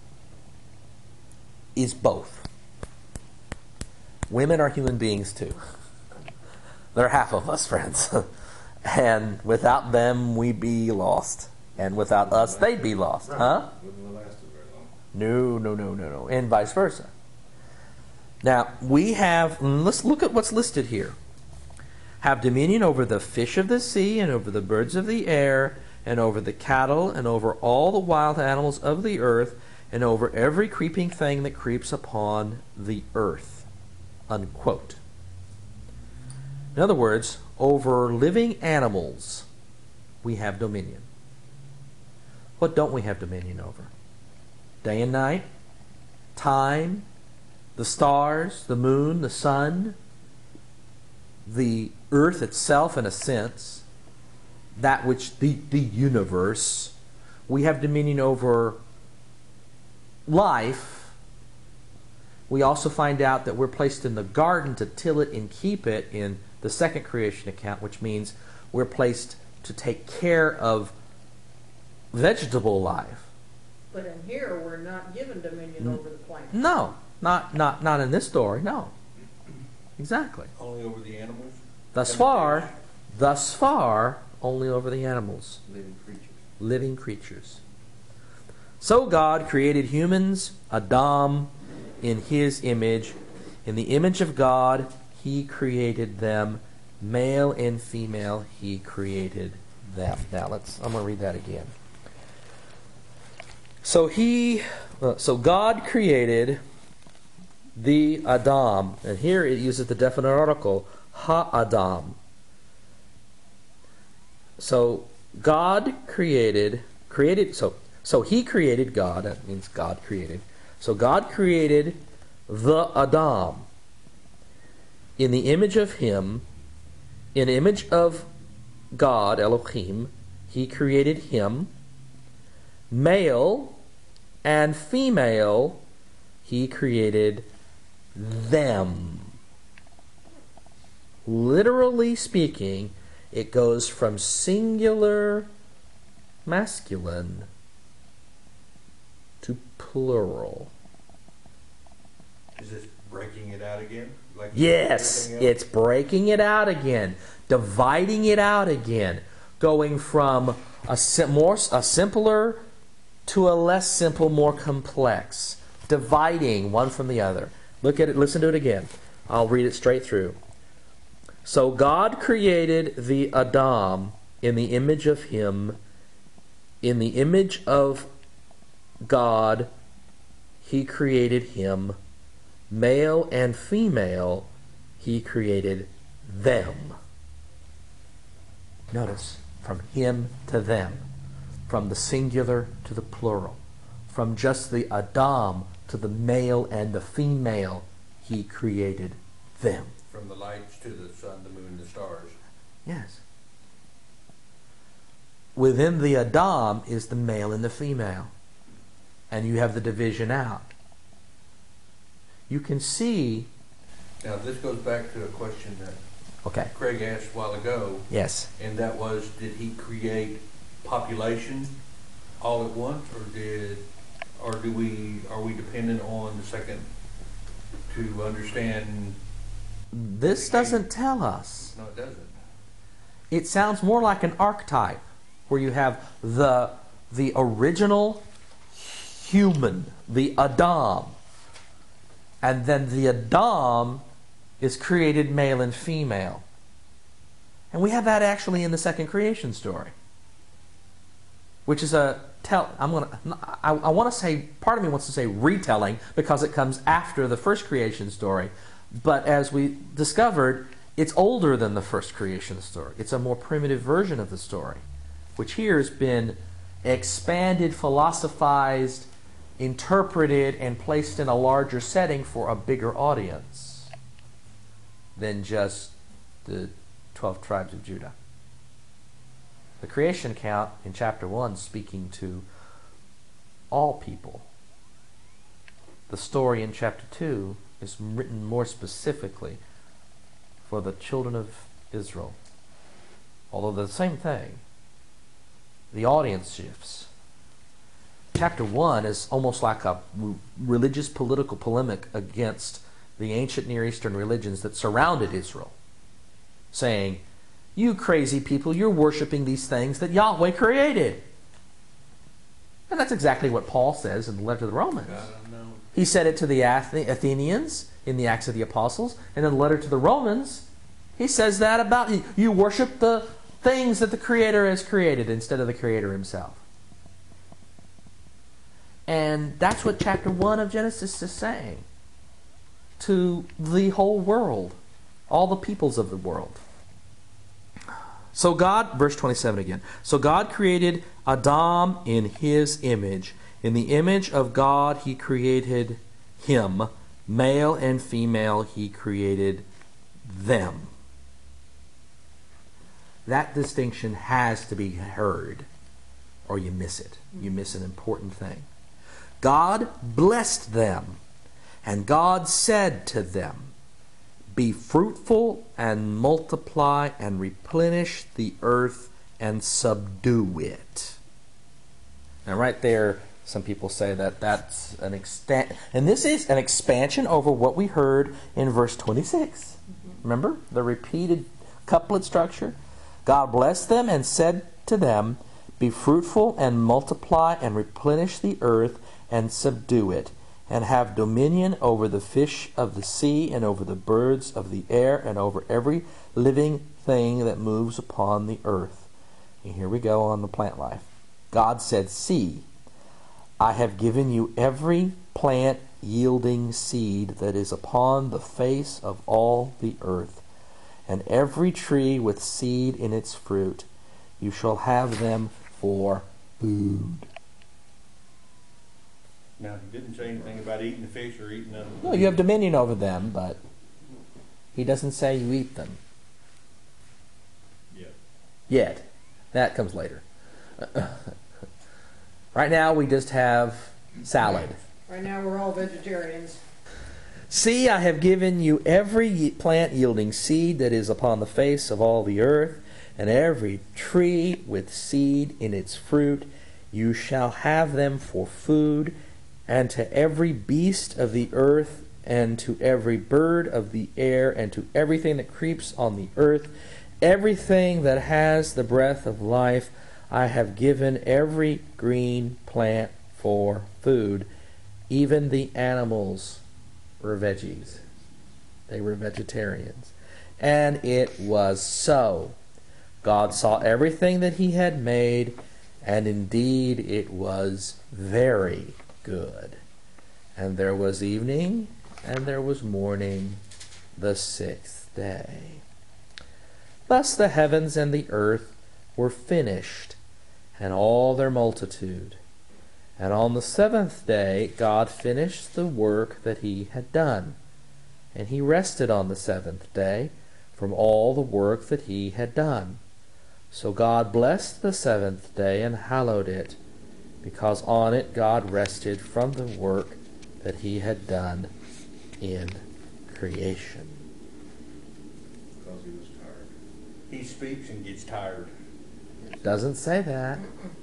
is both. Women are human beings too. They're half of us, friends. And without them, we'd be lost. And without us, they'd be lost. Huh? Wouldn't have lasted very long. No. And vice versa. Now, we have, let's look at what's listed here. Have dominion over the fish of the sea, and over the birds of the air, and over the cattle, and over all the wild animals of the earth, and over every creeping thing that creeps upon the earth. Unquote. In other words, over living animals, we have dominion. What don't we have dominion over? Day and night, time, the stars, the moon, the sun, the earth itself in a sense, that which the universe. We have dominion over life. We also find out that we're placed in the garden to till it and keep it in the second creation account, which means we're placed to take care of vegetable life. But in here, we're not given dominion over the plant. No, not in this story, no. Exactly. Only over the animals? Thus far, only over the animals. Living creatures. Living creatures. So God created humans, Adam, in His image. In the image of God, He created them. Male and female, He created them. Now I'm going to read that again. So God created the Adam, and here it uses the definite article, ha-Adam. So God created, so He created God, that means God created. So God created the Adam in the image of Him, in the image of God, Elohim, He created him. Male and female, He created them. Literally speaking, it goes from singular masculine to plural. Is this breaking it out again? Like Yes, everything else? it's breaking it out again, dividing it out again, going from a simpler to a less simple, more complex, dividing one from the other. Look at it, listen to it again. I'll read it straight through. So God created the Adam in the image of Him. In the image of God, He created him. Male and female, He created them. Notice, from him to them. From the singular to the plural. From just the Adam to the male and the female, He created them. From the lights to the sun, the moon, the stars. Yes. Within the Adam is the male and the female. And you have the division out. You can see... Now this goes back to a question that Okay. Craig asked a while ago, Yes. and that was, did He create population all at once, or are we dependent on the second to understand? This doesn't tell us. No, it doesn't. It sounds more like an archetype, where you have the original human, the Adam, and then the Adam is created male and female. And we have that actually in the second creation story, which is I want to say, part of me wants to say retelling, because it comes after the first creation story. But as we discovered, it's older than the first creation story. It's a more primitive version of the story, which here has been expanded, philosophized, interpreted, and placed in a larger setting for a bigger audience than just the 12 tribes of Judah. The creation account in chapter 1 speaking to all people. The story in chapter 2 is written more specifically for the children of Israel. Although they're the same thing, the audience shifts. Chapter 1 is almost like a religious political polemic against the ancient Near Eastern religions that surrounded Israel, saying, you crazy people, you're worshiping these things that Yahweh created. And that's exactly what Paul says in the letter to the Romans. He said it to the Athenians in the Acts of the Apostles, and in the letter to the Romans, he says that about you worship the things that the Creator has created instead of the Creator Himself. And that's what chapter 1 of Genesis is saying to the whole world. All the peoples of the world. So God, verse 27 again. So God created Adam in his image. In the image of God he created him. Male and female he created them. That distinction has to be heard, or you miss it. You miss an important thing. God blessed them, and God said to them, "Be fruitful and multiply and replenish the earth and subdue it." Now right there, some people say that that's an extent, and this is an expansion over what we heard in verse 26. Remember the repeated couplet structure? God blessed them and said to them, "Be fruitful and multiply and replenish the earth and subdue it, and have dominion over the fish of the sea and over the birds of the air and over every living thing that moves upon the earth." And here we go on the plant life. God said, "See, I have given you every plant yielding seed that is upon the face of all the earth, and every tree with seed in its fruit. You shall have them for food." Now, he didn't say anything about eating the fish or eating them. No, you have dominion over them, but he doesn't say you eat them. Yeah. Yet. That comes later. Right now we just have salad. Right now we're all vegetarians. "See, I have given you every plant yielding seed that is upon the face of all the earth, and every tree with seed in its fruit. You shall have them for food, and to every beast of the earth, and to every bird of the air, and to everything that creeps on the earth, everything that has the breath of life, I have given every green plant for food." Even the animals were veggies. They were vegetarians. And it was so. God saw everything that he had made, and indeed it was very good. And there was evening, and there was morning, the sixth day. Thus the heavens and the earth were finished, and all their multitude. And on the seventh day God finished the work that he had done. And he rested on the seventh day from all the work that he had done. So God blessed the seventh day and hallowed it, because on it God rested from the work that he had done in creation. Because he was tired. He speaks and gets tired. Doesn't say that.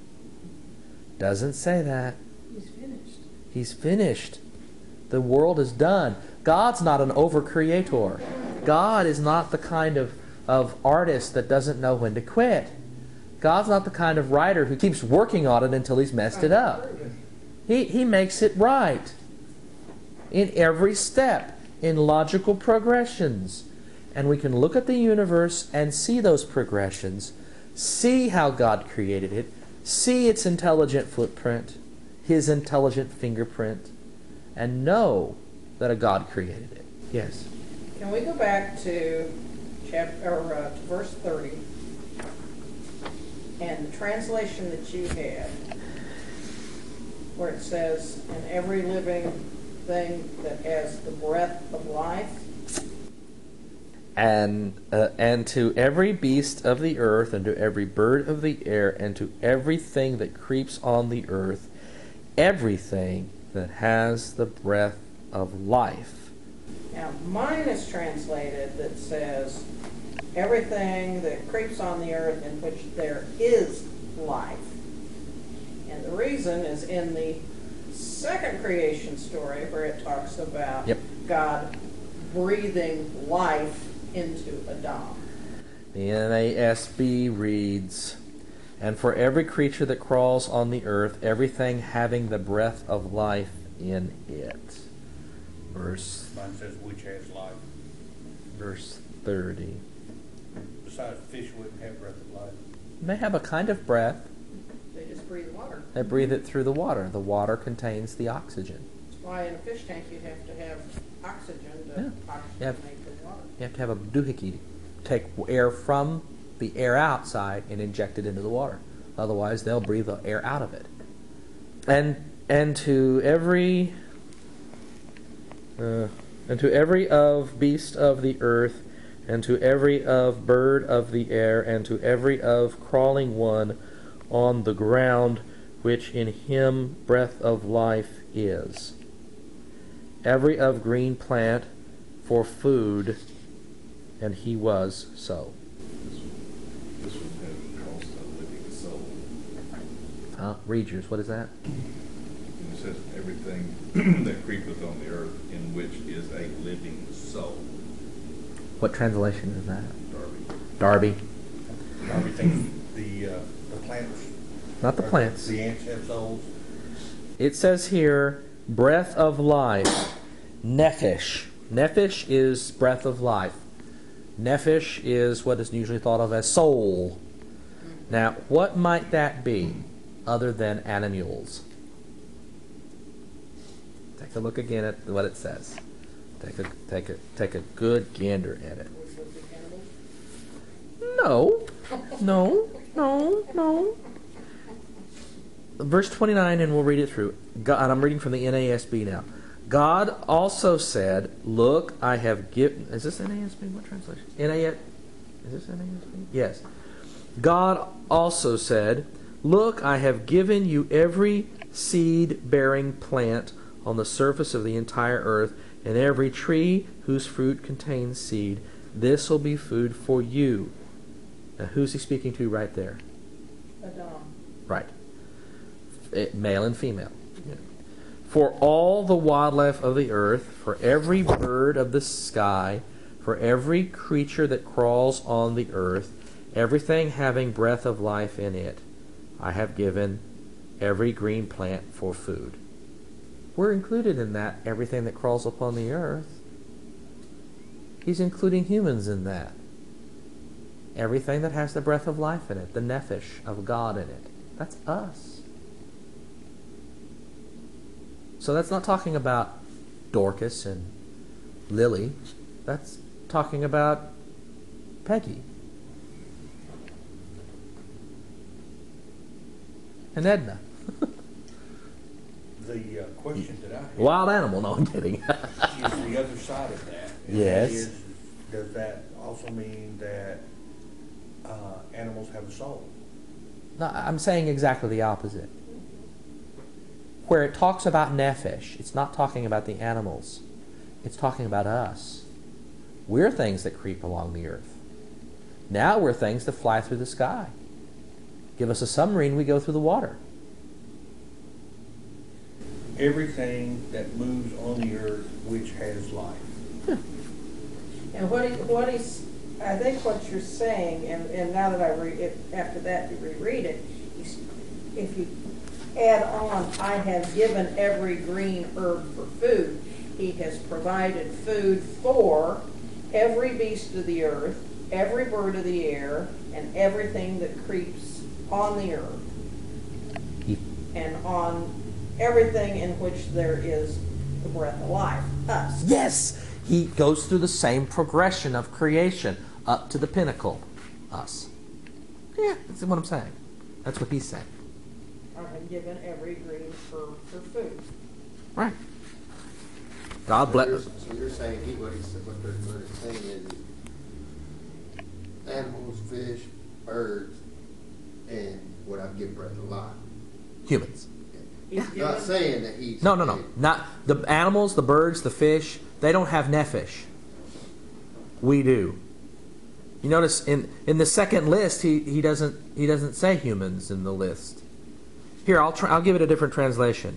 Doesn't say that. He's finished. He's finished. The world is done. God's not an over-creator. God is not the kind of artist that doesn't know when to quit. God's not the kind of writer who keeps working on it until he's messed it up. He makes it right in every step, in logical progressions. And we can look at the universe and see those progressions, see how God created it, see its intelligent footprint, his intelligent fingerprint, and know that a God created it. Yes? Can we go back to verse 30 and the translation that you had, where it says, "And every living thing that has the breath of life"? And to every beast of the earth, and to every bird of the air, and to everything that creeps on the earth, everything that has the breath of life. Now, mine is translated that says, "Everything that creeps on the earth in which there is life." And the reason is in the second creation story where it talks about God breathing life into Adam. The NASB reads, "And for every creature that crawls on the earth, everything having the breath of life in it." Mine says, "Which has life." Verse 30. Besides, fish wouldn't have breath of life. They have a kind of breath. They just breathe water. They breathe it through the water. The water contains the oxygen. That's why in a fish tank you'd have to have oxygen to You oxygenate the water. You have to have a doohickey to take air from the air outside and inject it into the water. Otherwise, they'll breathe the air out of it. And to every of beast of the earth, and to every of bird of the air, and to every of crawling one on the ground, which in him breath of life is. Every of green plant for food, and he was so. This one has cost a living soul. Read yours. What is that? And it says everything that creepeth on the earth, in which is a living soul. What translation is that? Darby. Darby. Darby thinks the plants. Not the plants. The ants have souls. It says here, breath of life. Nephesh. Nephesh is breath of life. Nephesh is what is usually thought of as soul. Now, what might that be other than animals? Take a look again at what it says. Take a good gander at it. Which would be cannibals? No. Verse 29, and we'll read it through. God, and I'm reading from the NASB now. God also said, look, I have given... Is this NASB? What translation? Is this NASB? Yes. God also said, look, I have given you every seed-bearing plant on the surface of the entire earth, and every tree whose fruit contains seed. This will be food for you. Now, who's he speaking to right there? Adam. Right. Male and female. For all the wildlife of the earth, for every bird of the sky, for every creature that crawls on the earth, everything having breath of life in it, I have given every green plant for food. We're included in that, everything that crawls upon the earth. He's including humans in that. Everything that has the breath of life in it, the nephesh of God in it. That's us. So that's not talking about Dorcas and Lily. That's talking about Peggy and Edna. The question that I have Wild animal, no, I'm kidding. is the other side of that. And Yes. that is, does that also mean that animals have a soul? No, I'm saying exactly the opposite. Where it talks about nephesh, it's not talking about the animals. It's talking about us. We're things that creep along the earth. Now we're things that fly through the sky. Give us a submarine, we go through the water. Everything that moves on the earth which has life. And I think what you're saying, and now that after that you reread it, if you add on, I have given every green herb for food. He has provided food for every beast of the earth, every bird of the air, and everything that creeps on the earth, and on everything in which there is the breath of life, us. Yes! He goes through the same progression of creation up to the pinnacle, us. Yeah, that's what I'm saying. That's what he's saying. I have given every green herb for food. Right. God bless. So you're saying what they're saying is animals, fish, birds, and what I've given breath of life. Humans. He's Not saying that he's No. Not the animals, the birds, the fish. They don't have nephesh. We do. You notice in the second list, he doesn't say humans in the list. Here, I'll give it a different translation.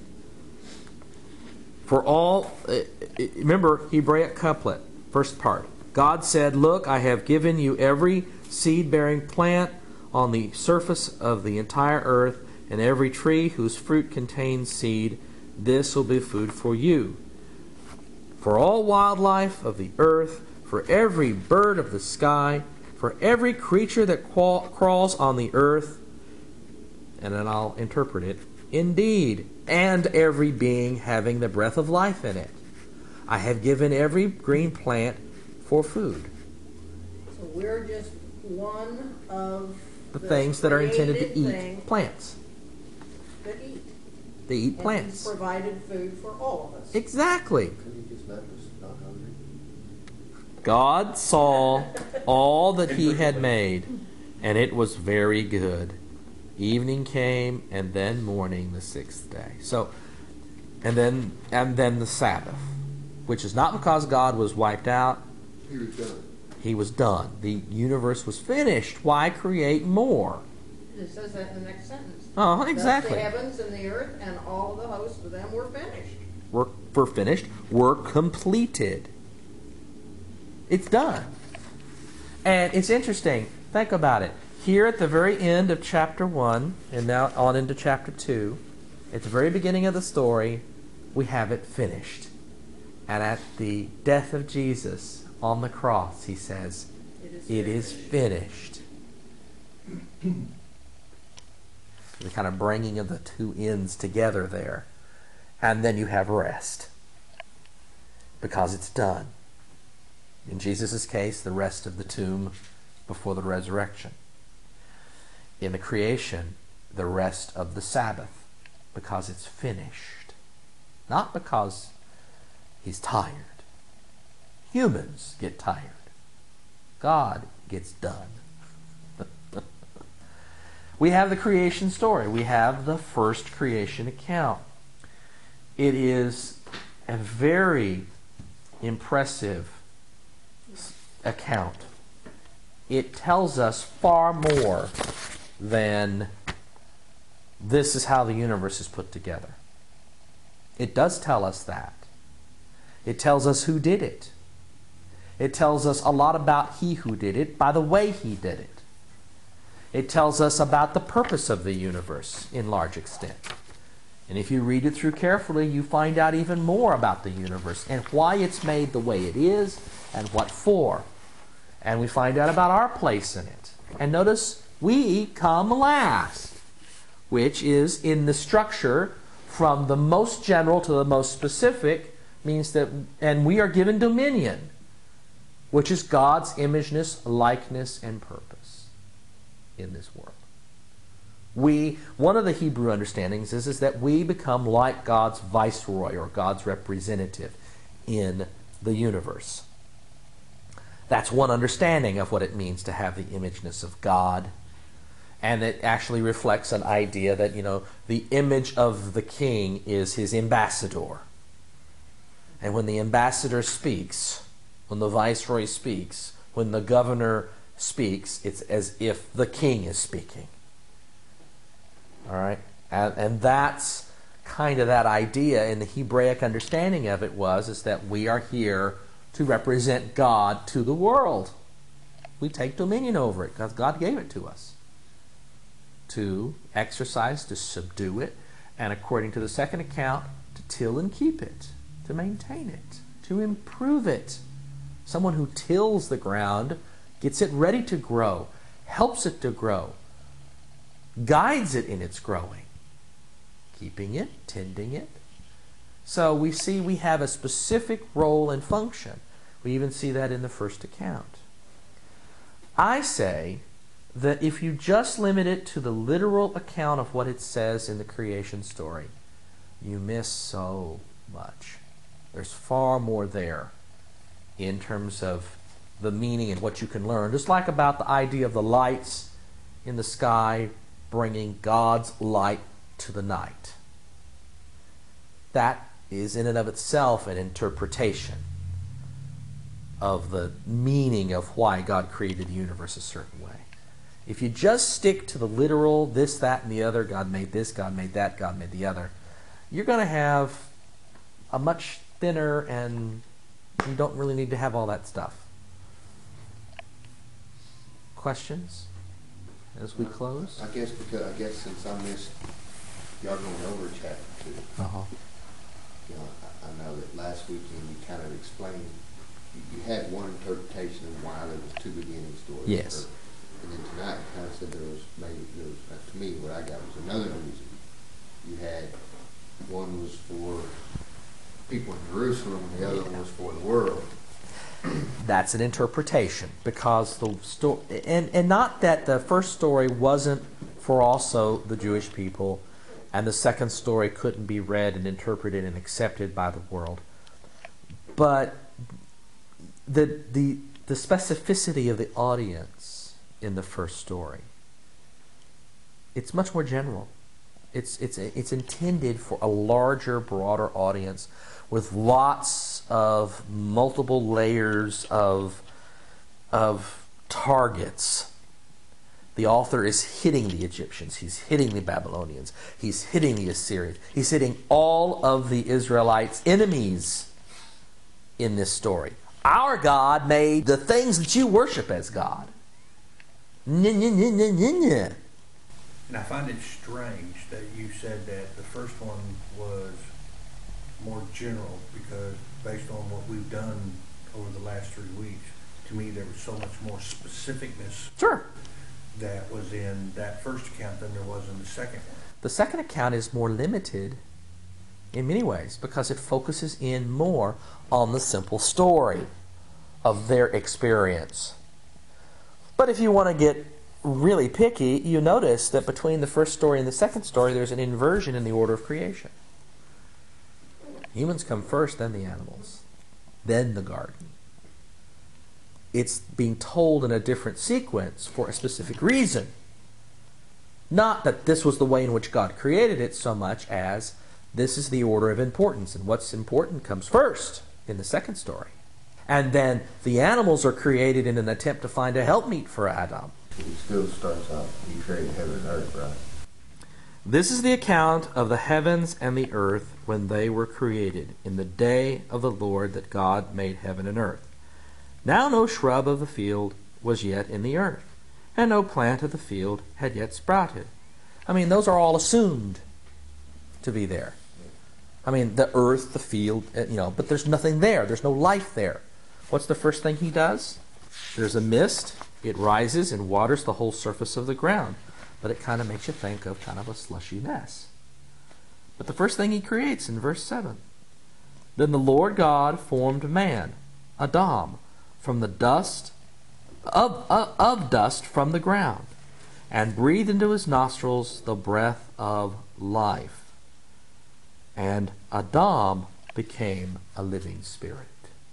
For all, remember Hebraic couplet, first part. God said, "Look, I have given you every seed-bearing plant on the surface of the entire earth, and every tree whose fruit contains seed. This will be food for you. For all wildlife of the earth, for every bird of the sky, for every creature that crawls on the earth," and then I'll interpret it, "indeed, and every being having the breath of life in it. I have given every green plant for food." So we're just one of The things that are intended to created eat things plants. that eat. They eat And plants. He's provided food for all of us. Exactly. Could he just left us not hungry? God saw all that he had made, and it was very good. Evening came, and then morning the sixth day. So, and then the Sabbath, which is not because God was wiped out. He was done. He was done. The universe was finished. Why create more? It says that in the next sentence. Oh, Thus exactly. the heavens and the earth and all of the hosts of them were finished. We're finished. We're completed. It's done. And it's interesting. Think about it. Here at the very end of chapter 1, and now on into chapter 2, at the very beginning of the story, we have it finished. And at the death of Jesus on the cross, he says, "It is finished." The kind of bringing of the two ends together there. And then you have rest. Because it's done. In Jesus' case, the rest of the tomb before the resurrection. In the creation, the rest of the Sabbath. Because it's finished. Not because he's tired. Humans get tired. God gets done. We have the creation story. We have the first creation account. It is a very impressive account. It tells us far more than this is how the universe is put together. It does tell us that. It tells us who did it. It tells us a lot about he who did it by the way he did it. It tells us about the purpose of the universe in large extent. And if you read it through carefully, you find out even more about the universe and why it's made the way it is and what for. And we find out about our place in it. And notice, we come last, which is in the structure from the most general to the most specific, means that, and we are given dominion, which is God's imageness, likeness, and purpose in this world. One of the Hebrew understandings is that we become like God's viceroy or God's representative in the universe. That's one understanding of what it means to have the imageness of God. And it actually reflects an idea that, the image of the king is his ambassador. And when the ambassador speaks, when the viceroy speaks, when the governor speaks, it's as if the king is speaking. All right? And that's kind of that idea in the Hebraic understanding of it is that we are here to represent God to the world. We take dominion over it because God gave it to us. To exercise, to subdue it, and according to the second account, to till and keep it, to maintain it, to improve it. Someone who tills the ground, gets it ready to grow, helps it to grow, guides it in its growing, keeping it, tending it. So we see we have a specific role and function. We even see that in the first account. I say that if you just limit it to the literal account of what it says in the creation story, you miss so much. There's far more there in terms of the meaning and what you can learn. Just like about the idea of the lights in the sky bringing God's light to the night. That is in and of itself an interpretation of the meaning of why God created the universe a certain way. If you just stick to the literal, this, that, and the other, God made this, God made that, God made the other, you're going to have a much thinner, and you don't really need to have all that stuff. Questions as we close? I guess since I missed y'all going over chapter 2, I know that last weekend you kind of explained, you had one interpretation of why there was two beginning stories. Yes. And then tonight you kind of said there was, to me, what I got was another reason. You had, one was for people in Jerusalem and the other one was for the world. That's an interpretation, because the story, and not that the first story wasn't for also the Jewish people, and the second story couldn't be read and interpreted and accepted by the world, but the specificity of the audience in the first story, it's much more general. It's intended for a larger, broader audience with lots of multiple layers of targets. The author is hitting the Egyptians. He's hitting the Babylonians. He's hitting the Assyrians. He's hitting all of the Israelites' enemies in this story. Our God made the things that you worship as God. And I find it strange that you said that the first one was more general, because based on what we've done over the last 3 weeks, to me there was so much more specificness sure, that was in that first account than there was in the second one. the second account is more limited in many ways because it focuses in more on the simple story of their experience. But if you want to get really picky, you notice that between the first story and the second story there's an inversion in the order of creation. Humans come first, then the animals, then the garden. It's being told in a different sequence for a specific reason. Not that this was the way in which God created it so much as this is the order of importance, and what's important comes first in the second story. And then the animals are created in an attempt to find a helpmeet for Adam. It still starts out, he created heaven and earth, right? This is the account of the heavens and the earth when they were created, in the day of the Lord that God made heaven and earth. Now no shrub of the field was yet in the earth, and no plant of the field had yet sprouted. I mean, those are all assumed to be there. I mean, the earth, the field, but there's nothing there. There's no life there. What's the first thing he does? There's a mist. It rises and waters the whole surface of the ground. But it kind of makes you think of kind of a slushy mess. But the first thing he creates in verse 7. Then the Lord God formed man, Adam, from the dust of dust from the ground, and breathed into his nostrils the breath of life. And Adam became a living spirit.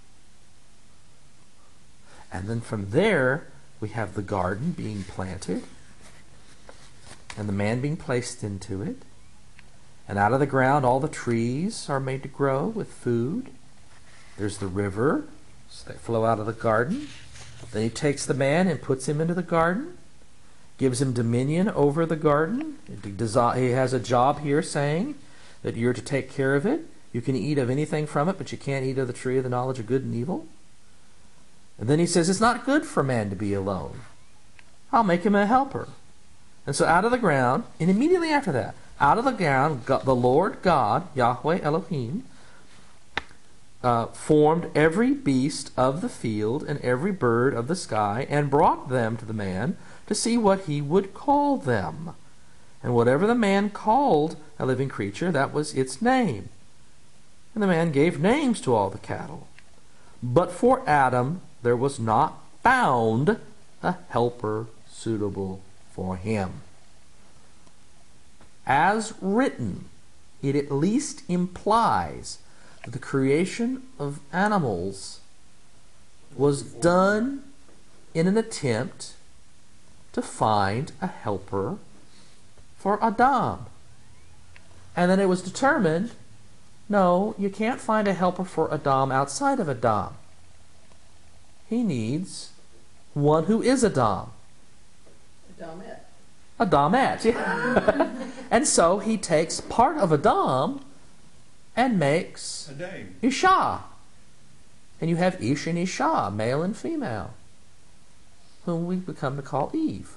And then from there, we have the garden being planted, and the man being placed into it. And out of the ground all the trees are made to grow with food. There's the river, so they flow out of the garden. Then he takes the man and puts him into the garden, gives him dominion over the garden. He has a job here saying that you're to take care of it. You can eat of anything from it, but you can't eat of the tree of the knowledge of good and evil. And then he says, it's not good for man to be alone. I'll make him a helper. And so out of the ground, and immediately after that, out of the ground, the Lord God, Yahweh Elohim, formed every beast of the field and every bird of the sky, and brought them to the man to see what he would call them. And whatever the man called a living creature, that was its name. And the man gave names to all the cattle. But for Adam there was not found a helper suitable for him. As written, it at least implies that the creation of animals was done in an attempt to find a helper for Adam. And then it was determined, no, you can't find a helper for Adam outside of Adam. He needs one who is Adam. Adamette. Adamette. Yeah. And so he takes part of Adam and makes A dame. Isha. And you have Ish and Isha, male and female, whom we become to call Eve.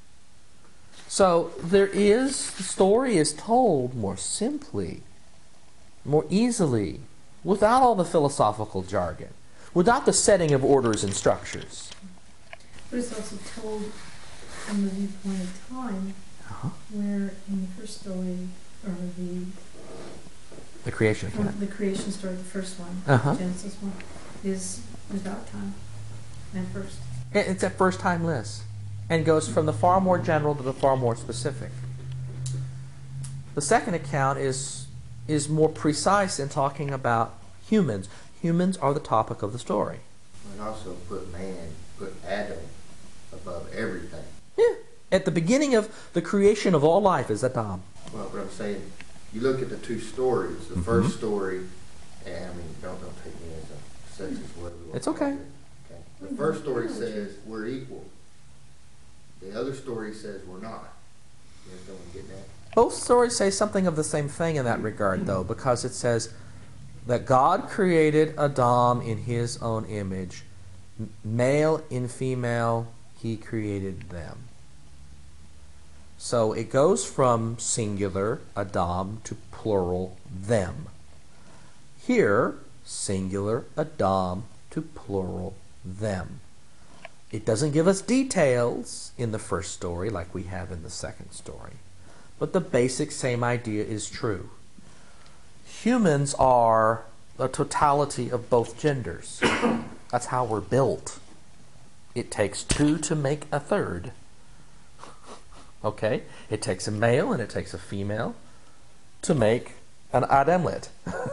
So the story is told more simply, more easily, without all the philosophical jargon, without the setting of orders and structures. But it's also told from the viewpoint of time, where in the first story, or The creation account. the creation story, the first one, Uh-huh. Genesis 1, is without time at first. It's a first-time list and goes from the far more general to the far more specific. The second account is more precise in talking about humans. Humans are the topic of the story. And also put Adam above everything. Yeah. At the beginning of the creation of all life is Adam. Well, but I'm saying, you look at the two stories. The first story, and I mean, don't take me as a sexist, whatever. It's okay. Okay. The first story says we're equal. The other story says we're not. You understand what I'm getting at? Both stories say something of the same thing in that regard, though, because it says that God created Adam in his own image. Male and female, he created them. So it goes from singular, Adam, to plural, them. Here, singular, Adam, to plural, them. It doesn't give us details in the first story like we have in the second story. But the basic same idea is true. Humans are the totality of both genders. That's how we're built. It takes two to make a third. Okay? It takes a male and it takes a female to make an Adamlet.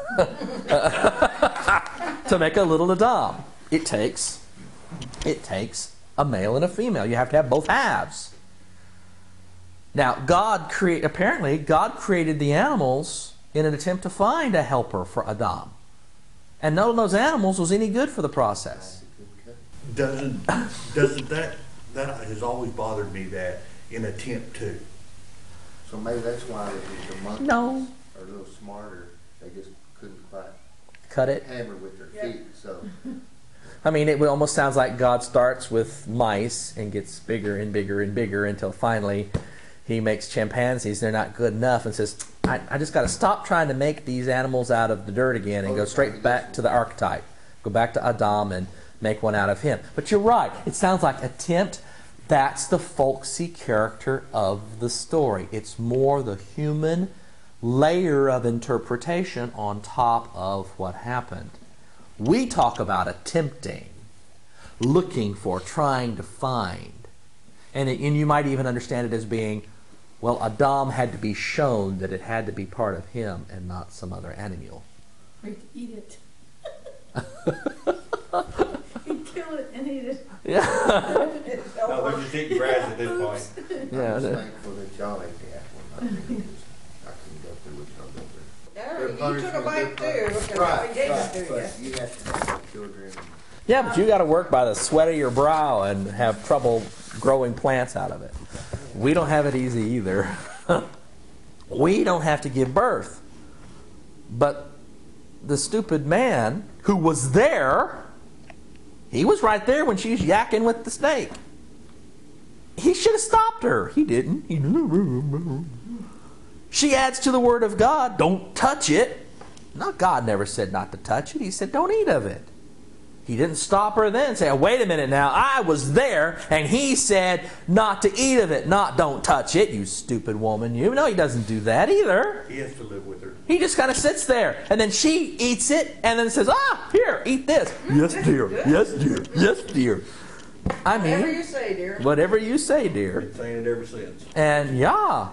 To make a little Adam. It takes a male and a female. You have to have both halves. Now, apparently, God created the animals in an attempt to find a helper for Adam. And none of those animals was any good for the process. Doesn't that has always bothered me, that in attempt to. So maybe that's why the monkeys are a little smarter. They just couldn't quite cut it, hammer with their feet. So I mean, it almost sounds like God starts with mice and gets bigger and bigger and bigger until finally he makes chimpanzees. They're not good enough and says, I just got to stop trying to make these animals out of the dirt again and go straight back to the archetype. Go back to Adam and make one out of him. But you're right. It sounds like attempt. That's the folksy character of the story. It's more the human layer of interpretation on top of what happened. We talk about attempting, looking for, trying to find. And you might even understand it as being, well, Adam had to be shown that it had to be part of him and not some other animal. Or to eat it. He'd kill it and eat it. Yeah. No, they're just eating grass at this point. Yeah. I'm just thankful that y'all ate the apple. I couldn't go through what y'all go through. Yeah, you took a bite too, because I gave it to you. But you have to have children. Yeah, but you got to work by the sweat of your brow and have trouble growing plants out of it. We don't have it easy either. We don't have to give birth. But the stupid man who was there, he was right there when she was yakking with the snake. He should have stopped her. He didn't. She adds to the word of God, don't touch it. No, God never said not to touch it. He said don't eat of it. He didn't stop her then and say, wait a minute now, I was there and he said not to eat of it, not don't touch it, you stupid woman. You know he doesn't do that either. He has to live with her. He just kind of sits there and then she eats it and then says, here, eat this. Yes, dear. Yes, dear. Yes, dear. I mean, Whatever you say, dear. Whatever you say, dear. Been saying it ever since. And yeah.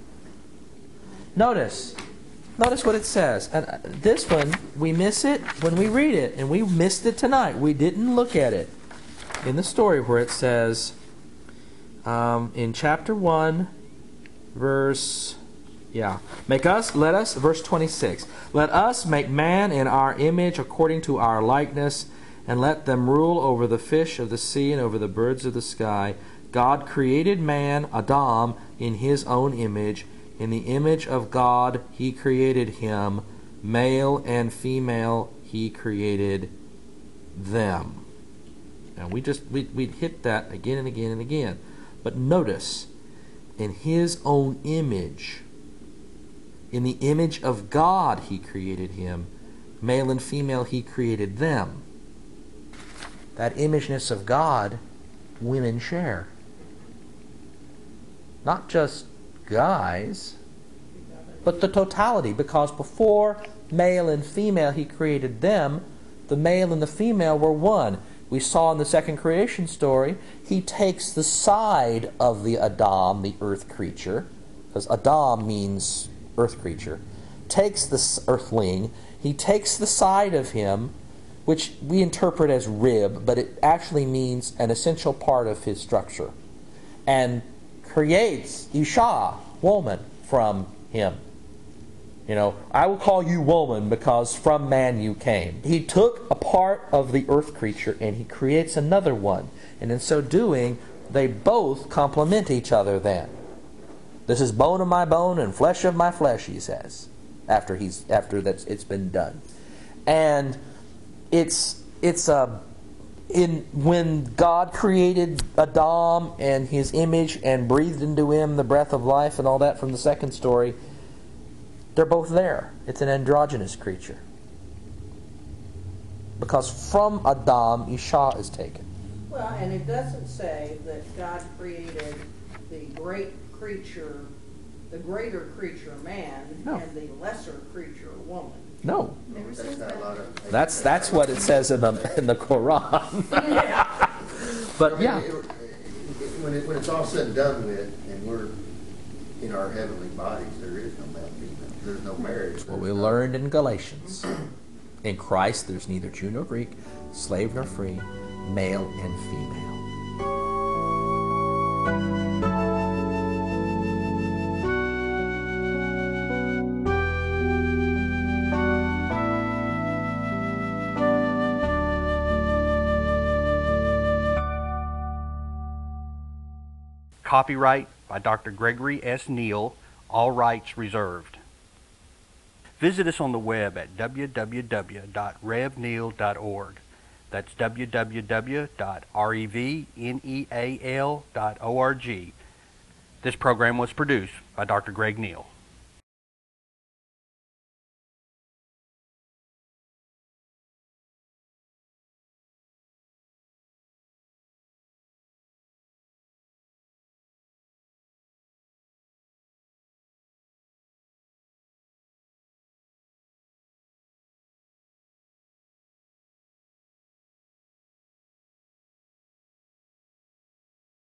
Notice what it says. And this one, we miss it when we read it. And we missed it tonight. We didn't look at it in the story where it says, in chapter 1, verse, verse 26. Let us make man in our image according to our likeness, and let them rule over the fish of the sea and over the birds of the sky. God created man, Adam, in his own image. In the image of God he created him. Male and female he created them. Now we hit that again and again and again. But notice, in his own image, in the image of God he created him. Male and female he created them. That imageness of God, women share. Not just guys, but the totality, because before male and female he created them, the male and the female were one. We saw in the second creation story, he takes the side of the Adam, the earth creature, because Adam means earth creature, takes the earthling, he takes the side of him, which we interpret as rib, but it actually means an essential part of his structure, and creates Isha, woman, from him. I will call you woman because from man you came. He took a part of the earth creature and he creates another one. And in so doing, they both complement each other then. This is bone of my bone and flesh of my flesh, he says, after it's been done. And when God created Adam and his image and breathed into him the breath of life and all that from the second story, they're both there. It's an androgynous creature. Because from Adam, Isha is taken. Well, and it doesn't say that God created the greater creature man, No. and the lesser creature woman. No. Never That's says not a that. lot of. That's what it says in the Quran. But yeah. When it's all said and done with, and we're in our heavenly bodies, there is no male and female. There's no marriage. What we learned in Galatians. In Christ there's neither Jew nor Greek, slave nor free, male and female. Copyright by Dr. Gregory S. Neal, all rights reserved. Visit us on the web at www.revneal.org. That's www.revneal.org. This program was produced by Dr. Greg Neal.